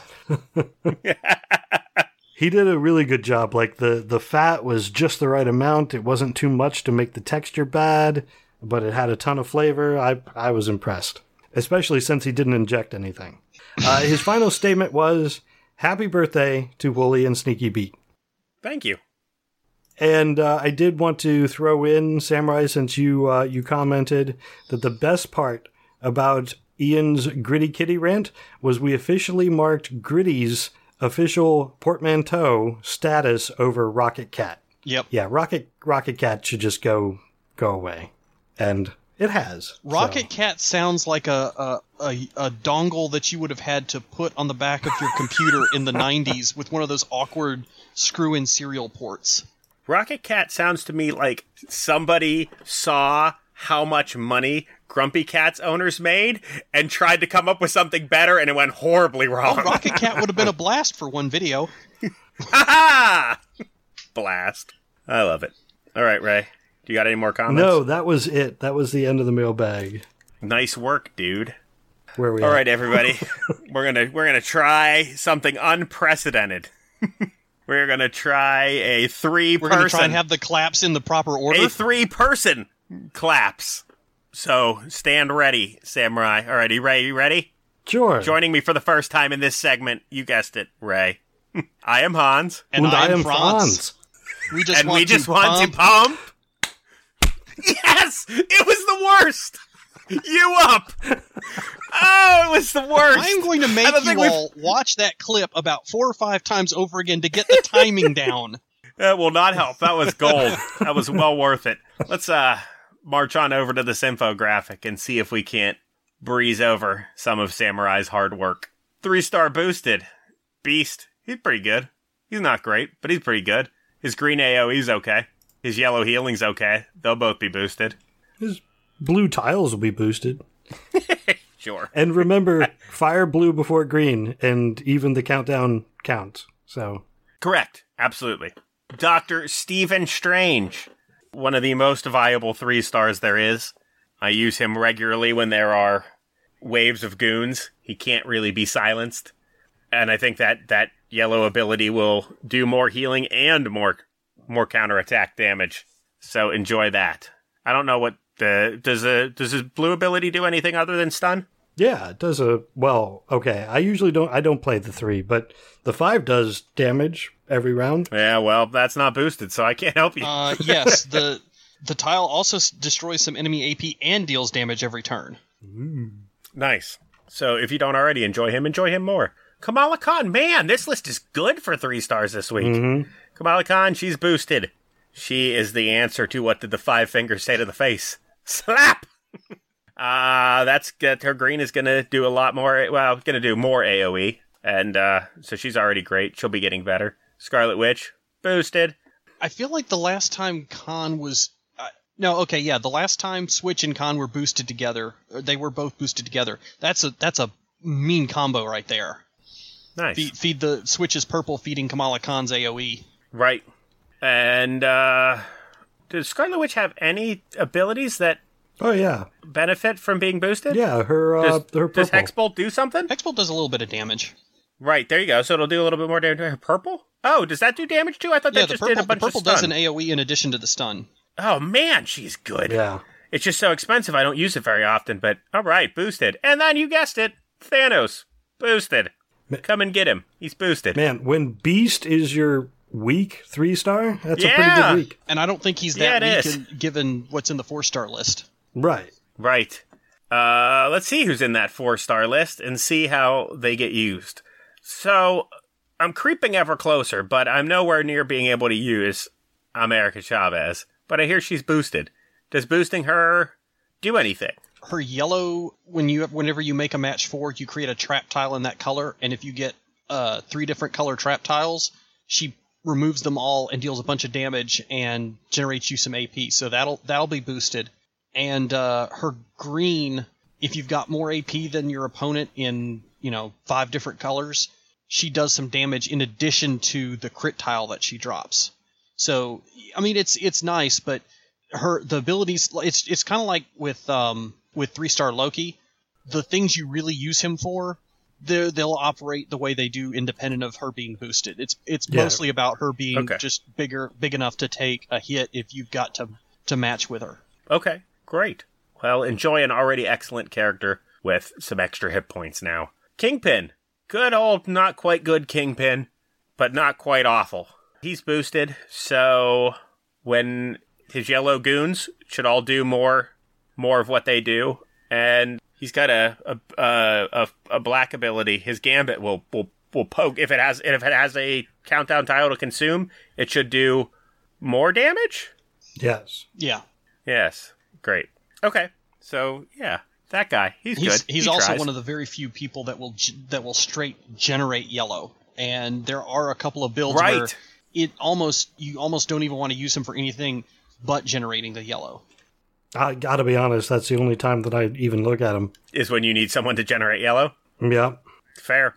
He did a really good job. Like, the, the fat was just the right amount. It wasn't too much to make the texture bad, but it had a ton of flavor. I, I was impressed, especially since he didn't inject anything. Uh, his final statement was, happy birthday to Wooly and Sneaky Beat. Thank you. And uh, I did want to throw in, Samurai, since you uh, you commented that the best part about Ian's Gritty Kitty rant was we officially marked Gritty's official portmanteau status over Rocket Cat. Yep. Yeah, Rocket Rocket Cat should just go go away. And it has. Rocket so. Cat sounds like a, a, a, a dongle that you would have had to put on the back of your computer in the nineties with one of those awkward screw-in serial ports. Rocket Cat sounds to me like somebody saw how much money Grumpy Cat's owners made and tried to come up with something better, and it went horribly wrong. Oh, Rocket Cat would have been a blast for one video. Ha-ha! Blast. I love it. All right, Ray. Do you got any more comments? No, that was it. That was the end of the mailbag. Nice work, dude. Where are we All at? right, everybody. we're gonna we're gonna try something unprecedented. We're going to try a three-person... We're going to try and have the claps in the proper order? A three-person claps. So, stand ready, Samurai. All right, you ready? You ready? Sure. Joining me for the first time in this segment, you guessed it, Ray. I am Hans. And, and I am Franz. Franz. We just and want we just to want pump. to pump. Yes! It was the worst! You up! Oh, it was the worst! I'm going to I make don't you think we've- all watch that clip about four or five times over again to get the timing down. That will not help. That was gold. That was well worth it. Let's uh march on over to this infographic and see if we can't breeze over some of Samurai's hard work. Three-star boosted. Beast. He's pretty good. He's not great, but he's pretty good. His green A O E's okay. His yellow healing's okay. They'll both be boosted. His blue tiles will be boosted. Sure. And remember, fire blue before green, and even the countdown counts. So, Correct. Absolutely. Doctor Stephen Strange. One of the most viable three stars there is. I use him regularly when there are waves of goons. He can't really be silenced. And I think that that yellow ability will do more healing and more more counterattack damage. So enjoy that. I don't know what the does a does his blue ability do anything other than stun? yeah, it does a well. Okay, I usually don't. I don't play the three, but the five does damage every round. Yeah, well, that's not boosted, so I can't help you. Uh, yes, the the tile also s- destroys some enemy A P and deals damage every turn. Nice. So if you don't already enjoy him, enjoy him more. Kamala Khan, man, this list is good for three stars this week. Mm-hmm. Kamala Khan, she's boosted. She is the answer to what did the five fingers say to the face? Slap! uh, that's good. Her green is going to do a lot more, well, going to do more A O E. And uh, so she's already great. She'll be getting better. Scarlet Witch, boosted. I feel like the last time Khan was... Uh, no, okay, yeah, the last time Switch and Khan were boosted together, or they were both boosted together, that's a that's a mean combo right there. Nice. Feed, feed the Switch's purple, feeding Kamala Khan's A O E. Right. And uh, does Scarlet Witch have any abilities that Oh yeah, benefit from being boosted? yeah. Her uh, Does, her does purple. Hexbolt do something? Hexbolt does a little bit of damage. Right, there you go. So it'll do a little bit more damage to her purple? Oh, does that do damage too? I thought Yeah, that the just purple, did a the bunch purple of stun. does an A O E in addition to the stun. Oh, man, she's good. Yeah. It's just so expensive, I don't use it very often, but all right, boosted. And then you guessed it, Thanos, boosted. Come and get him. He's boosted. Man, when Beast is your weak three star, that's a Yeah. pretty good week. And I don't think he's Yeah, that it weak is. in, given what's in the four-star list. Right. Right. Uh, let's see who's in that four-star list and see how they get used. So, I'm creeping ever closer, but I'm nowhere near being able to use America Chavez. But I hear she's boosted. Does boosting her do anything? Her yellow, when you whenever you make a match four, you create a trap tile in that color, and if you get uh, three different color trap tiles, she removes them all and deals a bunch of damage and generates you some A P. So that'll that'll be boosted. And uh, her green, if you've got more A P than your opponent in, you know, five different colors, she does some damage in addition to the crit tile that she drops. So, I mean, it's it's nice, but her the abilities, it's it's kind of like with um with three star Loki, the things you really use him for, they they'll operate the way they do independent of her being boosted. It's it's Yeah. mostly about her being Okay. just bigger big enough to take a hit if you've got to to match with her. Okay, great. Well, enjoy an already excellent character with some extra hit points now. Kingpin. Good old, not quite good Kingpin, but not quite awful. He's boosted, so when his yellow goons should all do more more of what they do, and he's got a a a, a, a black ability. His Gambit will, will will poke if it has if it has a countdown tile to consume. It should do more damage. Yes. Yeah. Yes, great. Okay, so yeah, that guy, he's, He's good. he's He also tries. one of the very few people that will g- that will straight generate yellow. And there are a couple of builds where Right. it almost you almost don't even want to use him for anything but generating the yellow. I gotta be honest, that's the only time that I even look at him. Is when you need someone to generate yellow. Yeah. Fair.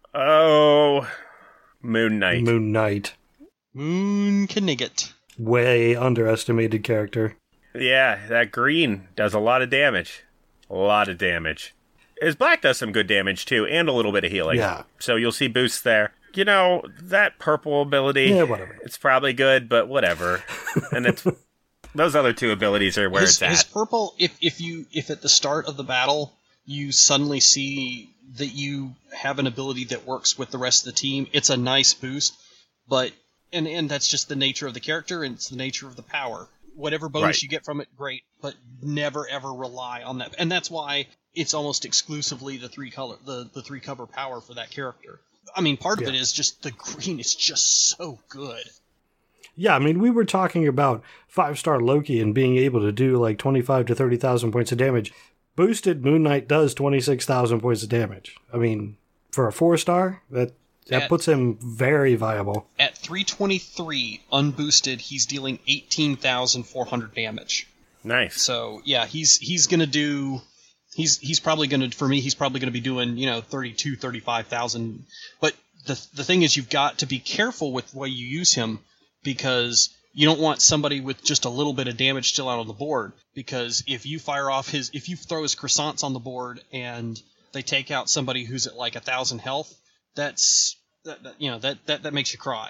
Oh, Moon Knight. Moon Knight. Moon Knigget. Way underestimated character. Yeah, that green does a lot of damage. A lot of damage. His black does some good damage too, and a little bit of healing. Yeah. So you'll see boosts there. you know, that purple ability, Yeah, whatever. it's probably good, but whatever. And it's those other two abilities are where his, it's at. his purple, if, if you if at the start of the battle you suddenly see that you have an ability that works with the rest of the team, it's a nice boost, but and, and that's just the nature of the character, and it's the nature of the power. Whatever bonus Right. you get from it, great, but never ever rely on that. And that's why it's almost exclusively the three color, the, the three cover power for that character. I mean, part Yeah. of it is just the green is just so good. Yeah, I mean, we were talking about five-star Loki and being able to do like twenty-five to thirty thousand points of damage. Boosted Moon Knight does twenty-six thousand points of damage. I mean, for a four-star, that that At- puts him very viable. At three twenty-three unboosted, he's dealing eighteen thousand four hundred damage. Nice. So yeah, he's he's gonna do. He's he's probably gonna for me. He's probably gonna be doing you know thirty-two, thirty-five thousand. But the the thing is, you've got to be careful with the way you use him, because you don't want somebody with just a little bit of damage still out on the board. Because if you fire off his, if you throw his croissants on the board and they take out somebody who's at like a thousand health, that's that, that you know that, that that makes you cry.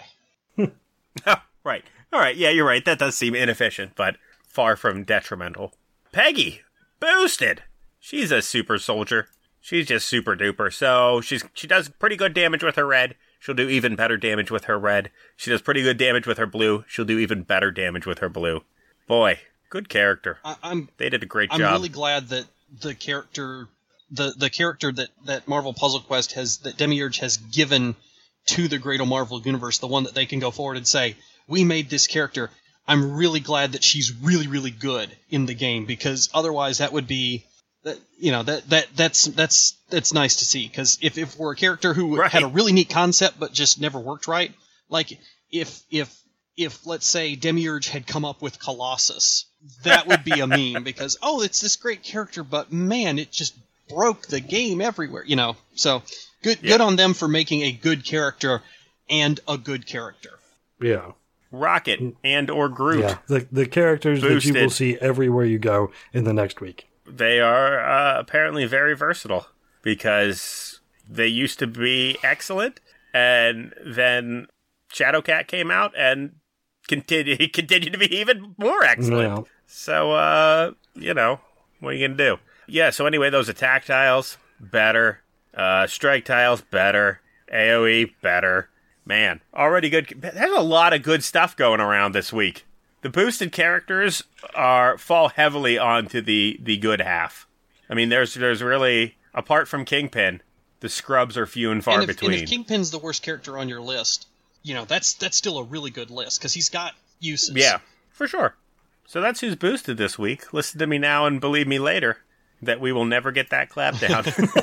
Oh, right. All right. Yeah, you're right. That does seem inefficient, but far from detrimental. Peggy, boosted. She's a super soldier. She's just super duper. So she's she does pretty good damage with her red. She'll do even better damage with her red. She does pretty good damage with her blue. She'll do even better damage with her blue. Boy, good character. I, I'm They did a great I'm job. really glad that the character, the the character that, that Marvel Puzzle Quest has, that Demiurge has given to the Greater Marvel Universe, the one that they can go forward and say, we made this character. I'm really glad that she's really, really good in the game, because otherwise that would be, that you know, that, that that's that's that's nice to see. Because if if we're a character who Right. had a really neat concept but just never worked right, like if if if let's say Demiurge had come up with Colossus, that would be a meme, because oh, it's this great character, but man, it just broke the game everywhere, you know. So good Yeah. good on them for making a good character and a good character. Yeah. Rocket and or Groot. Yeah. The the characters that you will Boosted. see everywhere you go in the next week. They are uh, apparently very versatile, because they used to be excellent, and then Shadowcat came out and continue, he continued to be even more excellent. Yeah. So, uh, you know, what are you going to do? Yeah, so anyway, those attack tiles, better. Uh, strike tiles, better. AoE, better. Man, already good. There's a lot of good stuff going around this week. The boosted characters are fall heavily onto the, the good half. I mean, there's there's really, apart from Kingpin, the scrubs are few and far and if, between. And if Kingpin's the worst character on your list, you know, that's that's still a really good list, because he's got uses. Yeah, for sure. So that's who's boosted this week. Listen to me now and believe me later that we will never get that clap down.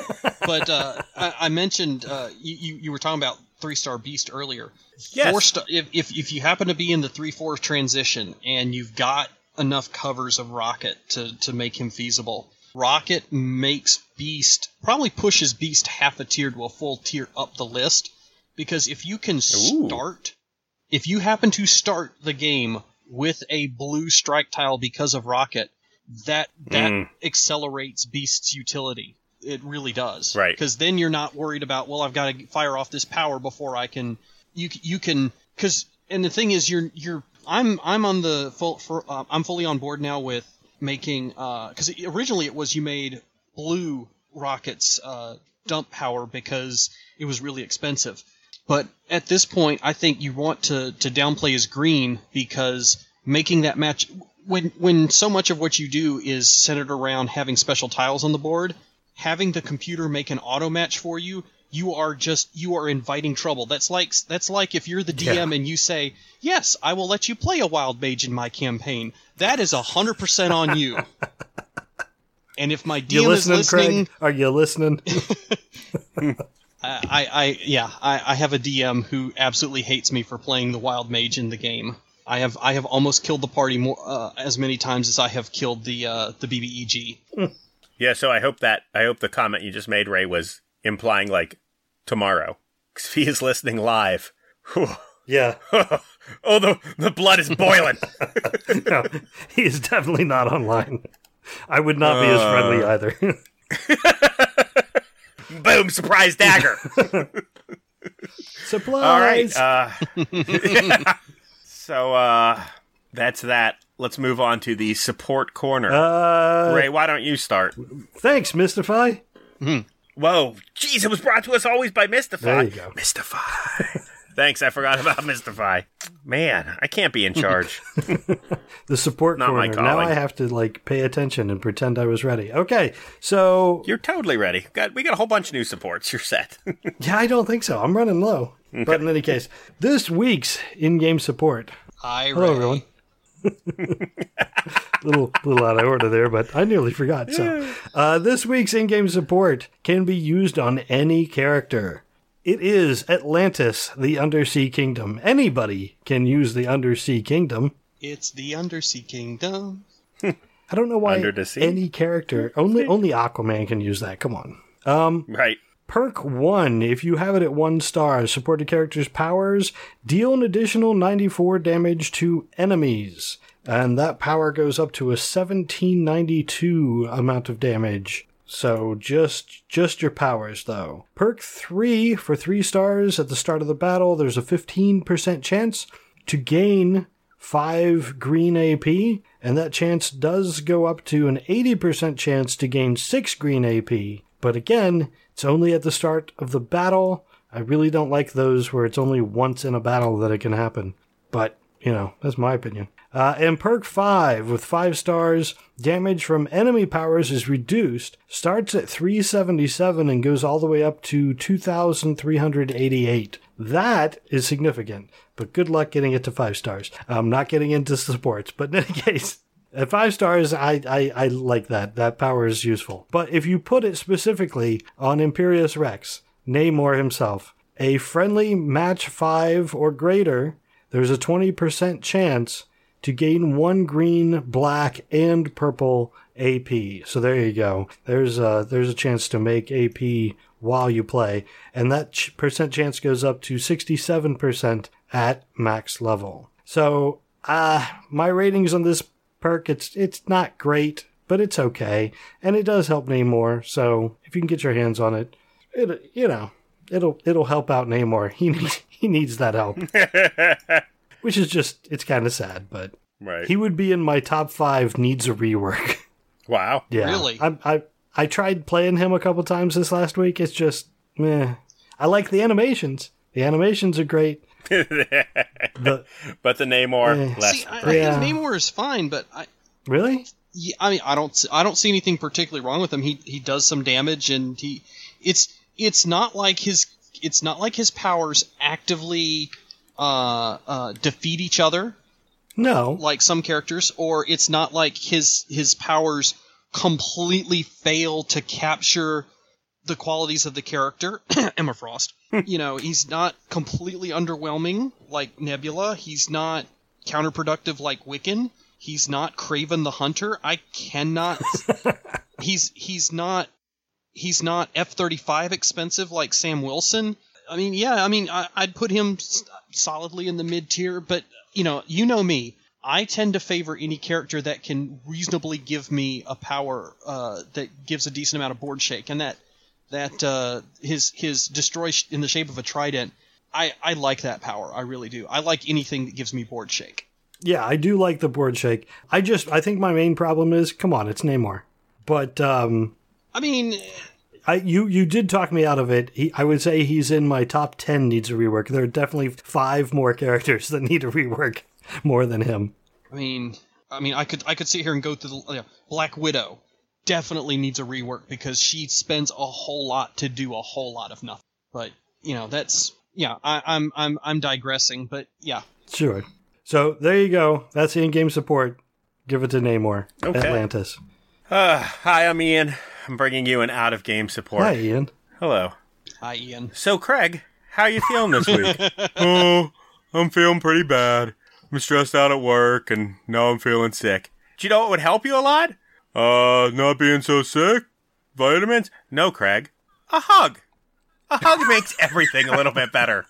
But uh, I, I mentioned uh, you, you you were talking about three star beast earlier. Yes. Four star, if, if if you happen to be in the three four transition and you've got enough covers of Rocket to to make him feasible, Rocket makes Beast, probably pushes Beast half a tier to a full tier up the list, because if you can start, if you happen to start the game with a blue strike tile because of Rocket, that that Mm. accelerates Beast's utility. It really does. Right. Because then you're not worried about, well, I've got to fire off this power before I can. You you can because and the thing is, you're you're I'm I'm on the full for uh, I'm fully on board now with making because uh, originally it was you made blue rockets uh, dump power because it was really expensive. But at this point, I think you want to, to downplay his green, because making that match when when so much of what you do is centered around having special tiles on the board, having the computer make an auto match for you, you are just you are inviting trouble. That's like that's like if you're the D M Yeah. and you say, "Yes, I will let you play a wild mage in my campaign." That is a hundred percent on you. And if my D M You is listening, listening, Craig? Are you listening? I, I, yeah, I, I have a D M who absolutely hates me for playing the wild mage in the game. I have, I have almost killed the party more uh, as many times as I have killed the uh, the B B E G. Yeah, so I hope that I hope the comment you just made, Ray, was implying like tomorrow, because if he is listening live, whew, Yeah. oh, the the blood is boiling. No, he is definitely not online. I would not be as friendly either. Boom! Surprise dagger. Supplies. All right. Uh, so uh, that's that. Let's move on to the support corner. Uh, Ray, why don't you start? Thanks, Mystify. Whoa. Jeez, it was brought to us always by Mystify. There you go. Mystify. Thanks, I forgot about Mystify. Man, I can't be in charge. The support Not my corner. Now calling. I have to like pay attention and pretend I was ready. Okay, so You're totally ready. Got, we got a whole bunch of new supports. You're set. yeah, I don't think so. I'm running low. But in any case, this week's in-game support. Hi, Ray. Hello, everyone. little little out of order there, but I nearly forgot. So, uh, this week's in-game support can be used on any character. It is Atlantis, the Undersea Kingdom. Anybody can use the Undersea Kingdom. It's the Undersea Kingdom. I don't know why Under the sea? any character, only only Aquaman can use that. Come on. Um, Right. Perk one, if you have it at one star, support a character's powers, deal an additional ninety-four damage to enemies. And that power goes up to a seventeen ninety-two amount of damage. So just just your powers, though. Perk three, for three stars, at the start of the battle, there's a fifteen percent chance to gain five green A P, and that chance does go up to an eighty percent chance to gain six green A P. But again, it's only at the start of the battle. I really don't like those where it's only once in a battle that it can happen. But, you know, that's my opinion. Uh, and perk five, with five stars, damage from enemy powers is reduced, starts at three seventy-seven and goes all the way up to two thousand three hundred eighty-eight. That is significant, but good luck getting it to five stars. I'm not getting into supports, but in any case, at five stars, I, I, I like that. That power is useful. But if you put it specifically on Imperious Rex, Namor himself, a friendly match five or greater, there's a twenty percent chance to gain one green, black, and purple A P. So there you go. There's a, there's a chance to make A P while you play. And that ch- percent chance goes up to sixty-seven percent at max level. So, uh, my ratings on this perk, it's it's not great, but it's okay. And it does help Namor. So if you can get your hands on it, it you know, it'll it'll help out Namor. He needs, he needs that help. Which is just, it's kind of sad, but Right. he would be in my top five needs a rework. Wow. Yeah. Really? I, I I tried playing him a couple times this last week. It's just, meh. I like the animations. The animations are great. The, But the Namor, Eh. less. See, I, Yeah. I think Namor is fine, but I, really? yeah, I mean, I don't, I don't see anything particularly wrong with him. He he does some damage, and he, it's it's not like his, it's not like his powers actively uh, uh, defeat each other No. like some characters, or it's not like his his powers completely fail to capture the qualities of the character. Emma Frost. You know, he's not completely underwhelming like Nebula. He's not counterproductive like Wiccan. He's not Kraven the Hunter. I cannot. he's he's not he's not F thirty-five expensive like Sam Wilson. I mean, yeah, I mean, I, I'd put him s- solidly in the mid tier, but you know, you know me. I tend to favor any character that can reasonably give me a power uh, that gives a decent amount of board shake, and that that uh, his his destroy sh- in the shape of a trident. I, I like that power. I really do. I like anything that gives me board shake. Yeah, I do like the board shake. I just, I think my main problem is, come on, it's Namor. But, um, I mean, I you you did talk me out of it. He, I would say he's in my top ten needs a rework. There are definitely five more characters that need a rework more than him. I mean, I mean, I could I could sit here and go through the you know, Black Widow. Definitely needs a rework because she spends a whole lot to do a whole lot of nothing. But you know, that's yeah. I, I'm I'm I'm digressing, but yeah. Sure. So there you go. That's the in-game support. Give it to Namor. Okay. Atlantis. Uh, hi, I'm Ian. I'm bringing you an out-of-game support. Hi, Ian. Hello. Hi, Ian. So, Craig, how you feeling this week? Oh, I'm feeling pretty bad. I'm stressed out at work, and now I'm feeling sick. Do you know what would help you a lot? Uh, not being so sick? Vitamins? No, Craig. A hug. A hug makes everything a little bit better.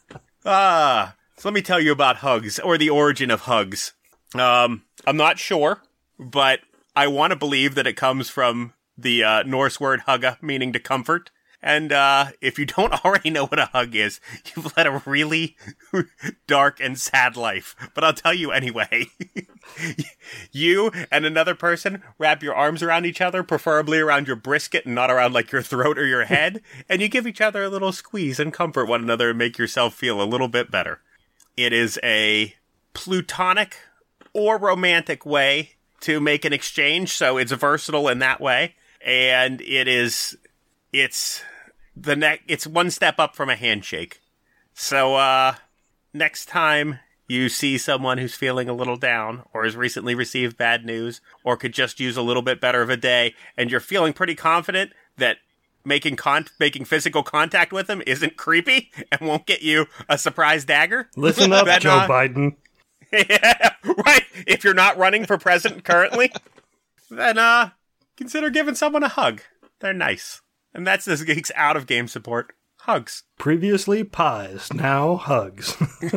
Ah, so let me tell you about hugs, or the origin of hugs. Um, I'm not sure, but I want to believe that it comes from the uh, Norse word hugga, meaning to comfort. And uh, if you don't already know what a hug is, you've led a really dark and sad life. But I'll tell you anyway. You and another person wrap your arms around each other, preferably around your brisket and not around like your throat or your head. And you give each other a little squeeze and comfort one another and make yourself feel a little bit better. It is a plutonic or romantic way to make an exchange. So it's versatile in that way. And it is, it's... The neck, it's one step up from a handshake. So, uh, next time you see someone who's feeling a little down, or has recently received bad news, or could just use a little bit better of a day, and you're feeling pretty confident that making con- making physical contact with them isn't creepy and won't get you a surprise dagger. Listen up, then, Joe uh, Biden. Yeah, right. If you're not running for president currently, then, uh, consider giving someone a hug. They're nice. And that's this geek's out of game support. Hugs. Previously pies, now hugs.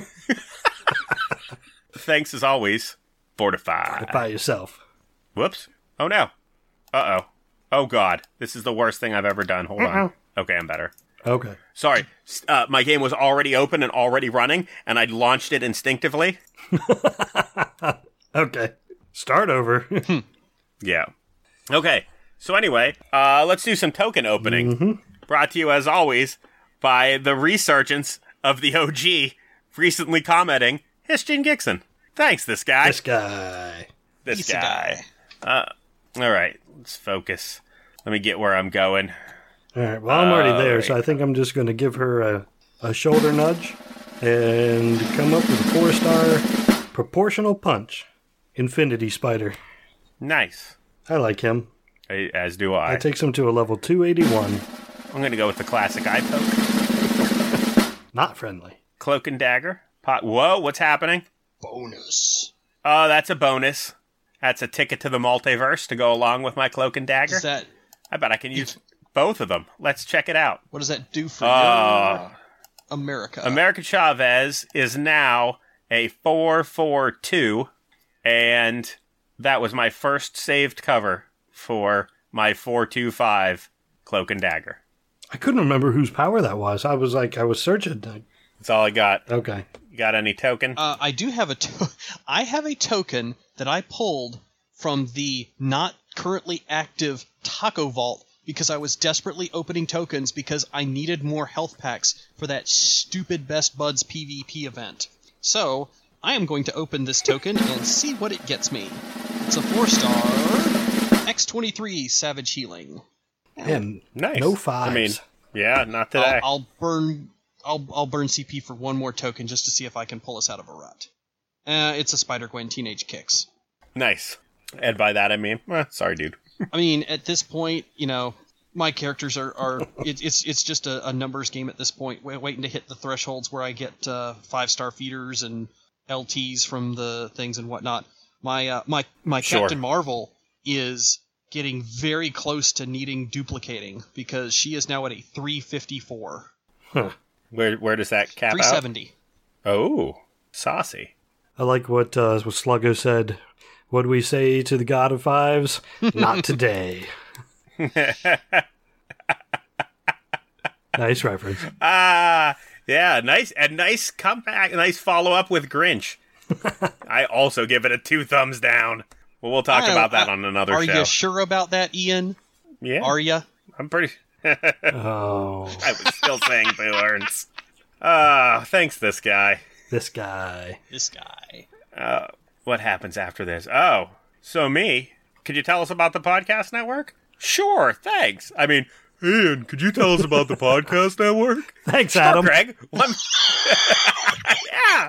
Thanks as always, Fortify. By yourself. Whoops. Oh no. Uh-oh. Oh god. This is the worst thing I've ever done. Hold Uh-oh. on. Okay, I'm better. Okay. Sorry. Uh, my game was already open and already running, and I'd launched it instinctively. Okay. Start over. Yeah. Okay. So anyway, uh, let's do some token opening. Mm-hmm. Brought to you, as always, by the resurgence of the O G, recently commenting, Hishjin Gixon. Thanks, this guy. This guy. This He's a guy. guy. Uh, all right, let's focus. Let me get where I'm going. All right. Well, I'm already All there, right. so I think I'm just going to give her a, a shoulder nudge and come up with a four-star proportional punch. Infinity Spider. Nice. I like him. I- As do I. That takes him to a level two eighty-one. I'm going to go with the classic eye poke. Not friendly. Cloak and dagger. Pot. Whoa, what's happening? Bonus. Oh, that's a bonus. That's a ticket to the multiverse to go along with my cloak and dagger. Does that, I bet I can use both of them. Let's check it out. what does that do for Uh, your America? American Chavez is now a four four two, and that was my first saved cover for my four two five Cloak and Dagger. I couldn't remember whose power that was. I was like, I was searching. That's all I got. Okay. You got any token? Uh, I do have a to- I have a token that I pulled from the not currently active Taco Vault because I was desperately opening tokens because I needed more health packs for that stupid Best Buds PvP event. So, I am going to open this token and see what it gets me. It's a four-star X twenty-three Savage Healing. And Nice. no fives. I mean, yeah, not today. I'll, I'll burn I'll I'll burn C P for one more token just to see if I can pull us out of a rut. Uh, it's a Spider-Gwen Teenage Kicks. Nice. And by that I mean, eh, sorry, dude. I mean, at this point, you know, my characters are, are it, it's it's just a, a numbers game at this point, We're waiting to hit the thresholds where I get uh, five-star feeders and L Ts from the things and whatnot. My uh, my my Sure. Captain Marvel is getting very close to needing duplicating because she is now at a three fifty-four. Huh. Where where does that cap three out? seventy. Oh, saucy. I like what, uh, what Sluggo said. What do we say to the god of fives? Not today. Nice reference. Ah, yeah, nice and nice comeback, nice follow up with Grinch. I also give it a two thumbs down. Well, we'll talk I- about that I- on another Are show. you sure about that, Ian? Yeah, Are you? I'm pretty. Oh, I was still saying Boo Earns. Ah, thanks, this guy. this guy. This guy. Uh, what happens after this? Oh, so me? Could you tell us about the podcast network? Sure, thanks. I mean, Ian, could you tell us about the podcast network? Thanks, Sure, Adam. Greg. Let me... yeah.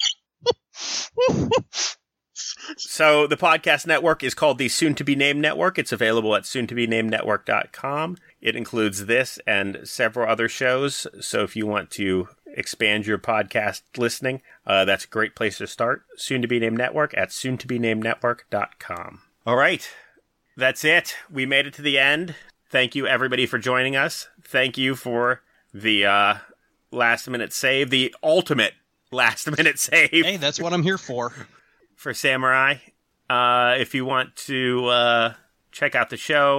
So the podcast network is called the Soon to Be Named Network. It's available at soon to be named network dot com. It includes this and several other shows. So if you want to expand your podcast listening, uh, that's a great place to start. Soon to Be Named Network at soon to be named network dot com. All right. That's it. We made it to the end. Thank you, everybody, for joining us. Thank you for the uh, last minute save, the ultimate last minute save. Hey, that's what I'm here for. For Samurai. Uh, if you want to uh, check out the show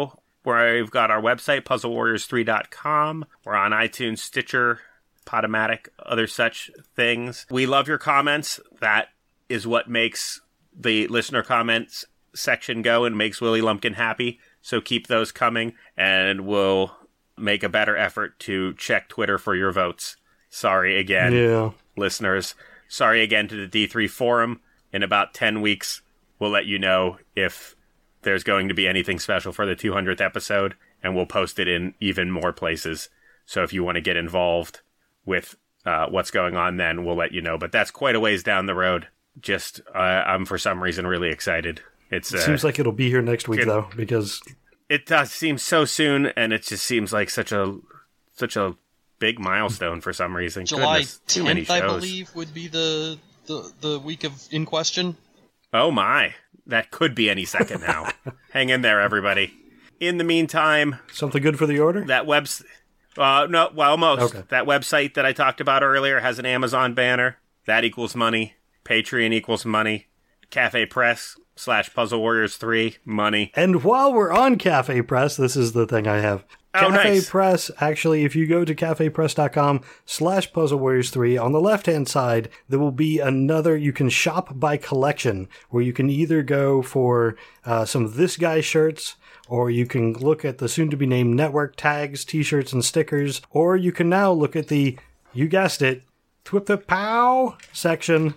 We've got our website, puzzle warriors three dot com. We're on iTunes, Stitcher, Podomatic, other such things. We love your comments. That is what makes the listener comments section go and makes Willie Lumpkin happy. So keep those coming, and we'll make a better effort to check Twitter for your votes. Sorry again, yeah. listeners. Sorry again to the D three forum. In about ten weeks, we'll let you know if there's going to be anything special for the two hundredth episode, and we'll post it in even more places. So if you want to get involved with uh, what's going on, then we'll let you know. But that's quite a ways down the road. Just, uh, I'm for some reason really excited. It's, It uh, seems like it'll be here next week, it- though, because it does seem so soon, and it just seems like such a such a big milestone for some reason. July Goodness, too many tenth, I shows. believe, would be the, the the week of in question. Oh my, that could be any second now. Hang in there, everybody. In the meantime, something good for the order? that webs uh no, well, almost. Okay. That website that I talked about earlier has an Amazon banner. That equals money. Patreon equals money. Cafe Press slash Puzzle Warriors three, money. And while we're on Cafe Press, this is the thing I have. Oh, Cafe nice. Press, actually, if you go to cafepress.com slash Puzzle Warriors 3, on the left-hand side, there will be another, you can shop by collection, where you can either go for uh, some of this guy's shirts, or you can look at the soon-to-be-named network tags, t-shirts, and stickers, or you can now look at the, you guessed it, Twip the Pow section,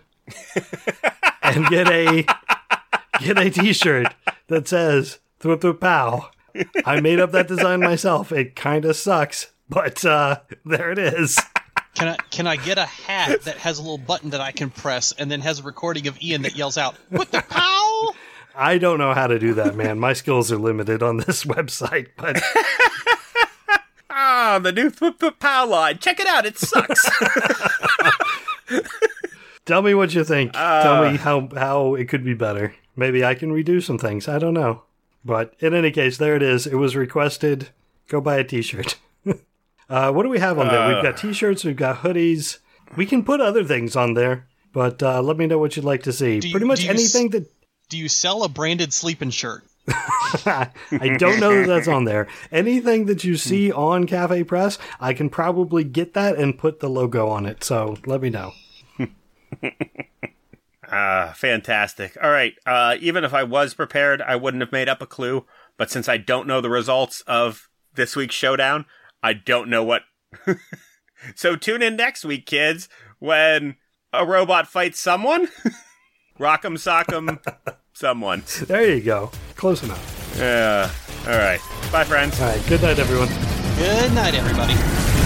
and get a, get a t-shirt that says, Twip the Pow. I made up that design myself. It kind of sucks, but uh, there it is. Can I can I get a hat that has a little button that I can press and then has a recording of Ian that yells out, "What the pow?" I don't know how to do that, man. My skills are limited on this website, but Ah, the new Flip the Pow line. Check it out. It sucks. tell me what you think. Uh, tell me how, how it could be better. Maybe I can redo some things. I don't know. But in any case, there it is. It was requested. Go buy a t-shirt. uh, what do we have on there? Uh. We've got t-shirts. We've got hoodies. We can put other things on there, but uh, let me know what you'd like to see. Do you- Pretty much do you s- anything that... Do you sell a branded sleeping shirt? I don't know that that's on there. Anything that you see on Cafe Press, I can probably get that and put the logo on it. So let me know. Ah, fantastic. All right. Uh, even if I was prepared, I wouldn't have made up a clue. But since I don't know the results of this week's showdown, I don't know what. So tune in next week, kids, when a robot fights someone. Rock'em sock'em someone. There you go. Close enough. Yeah. All right. Bye, friends. All right. Good night, everyone. Good night, everybody.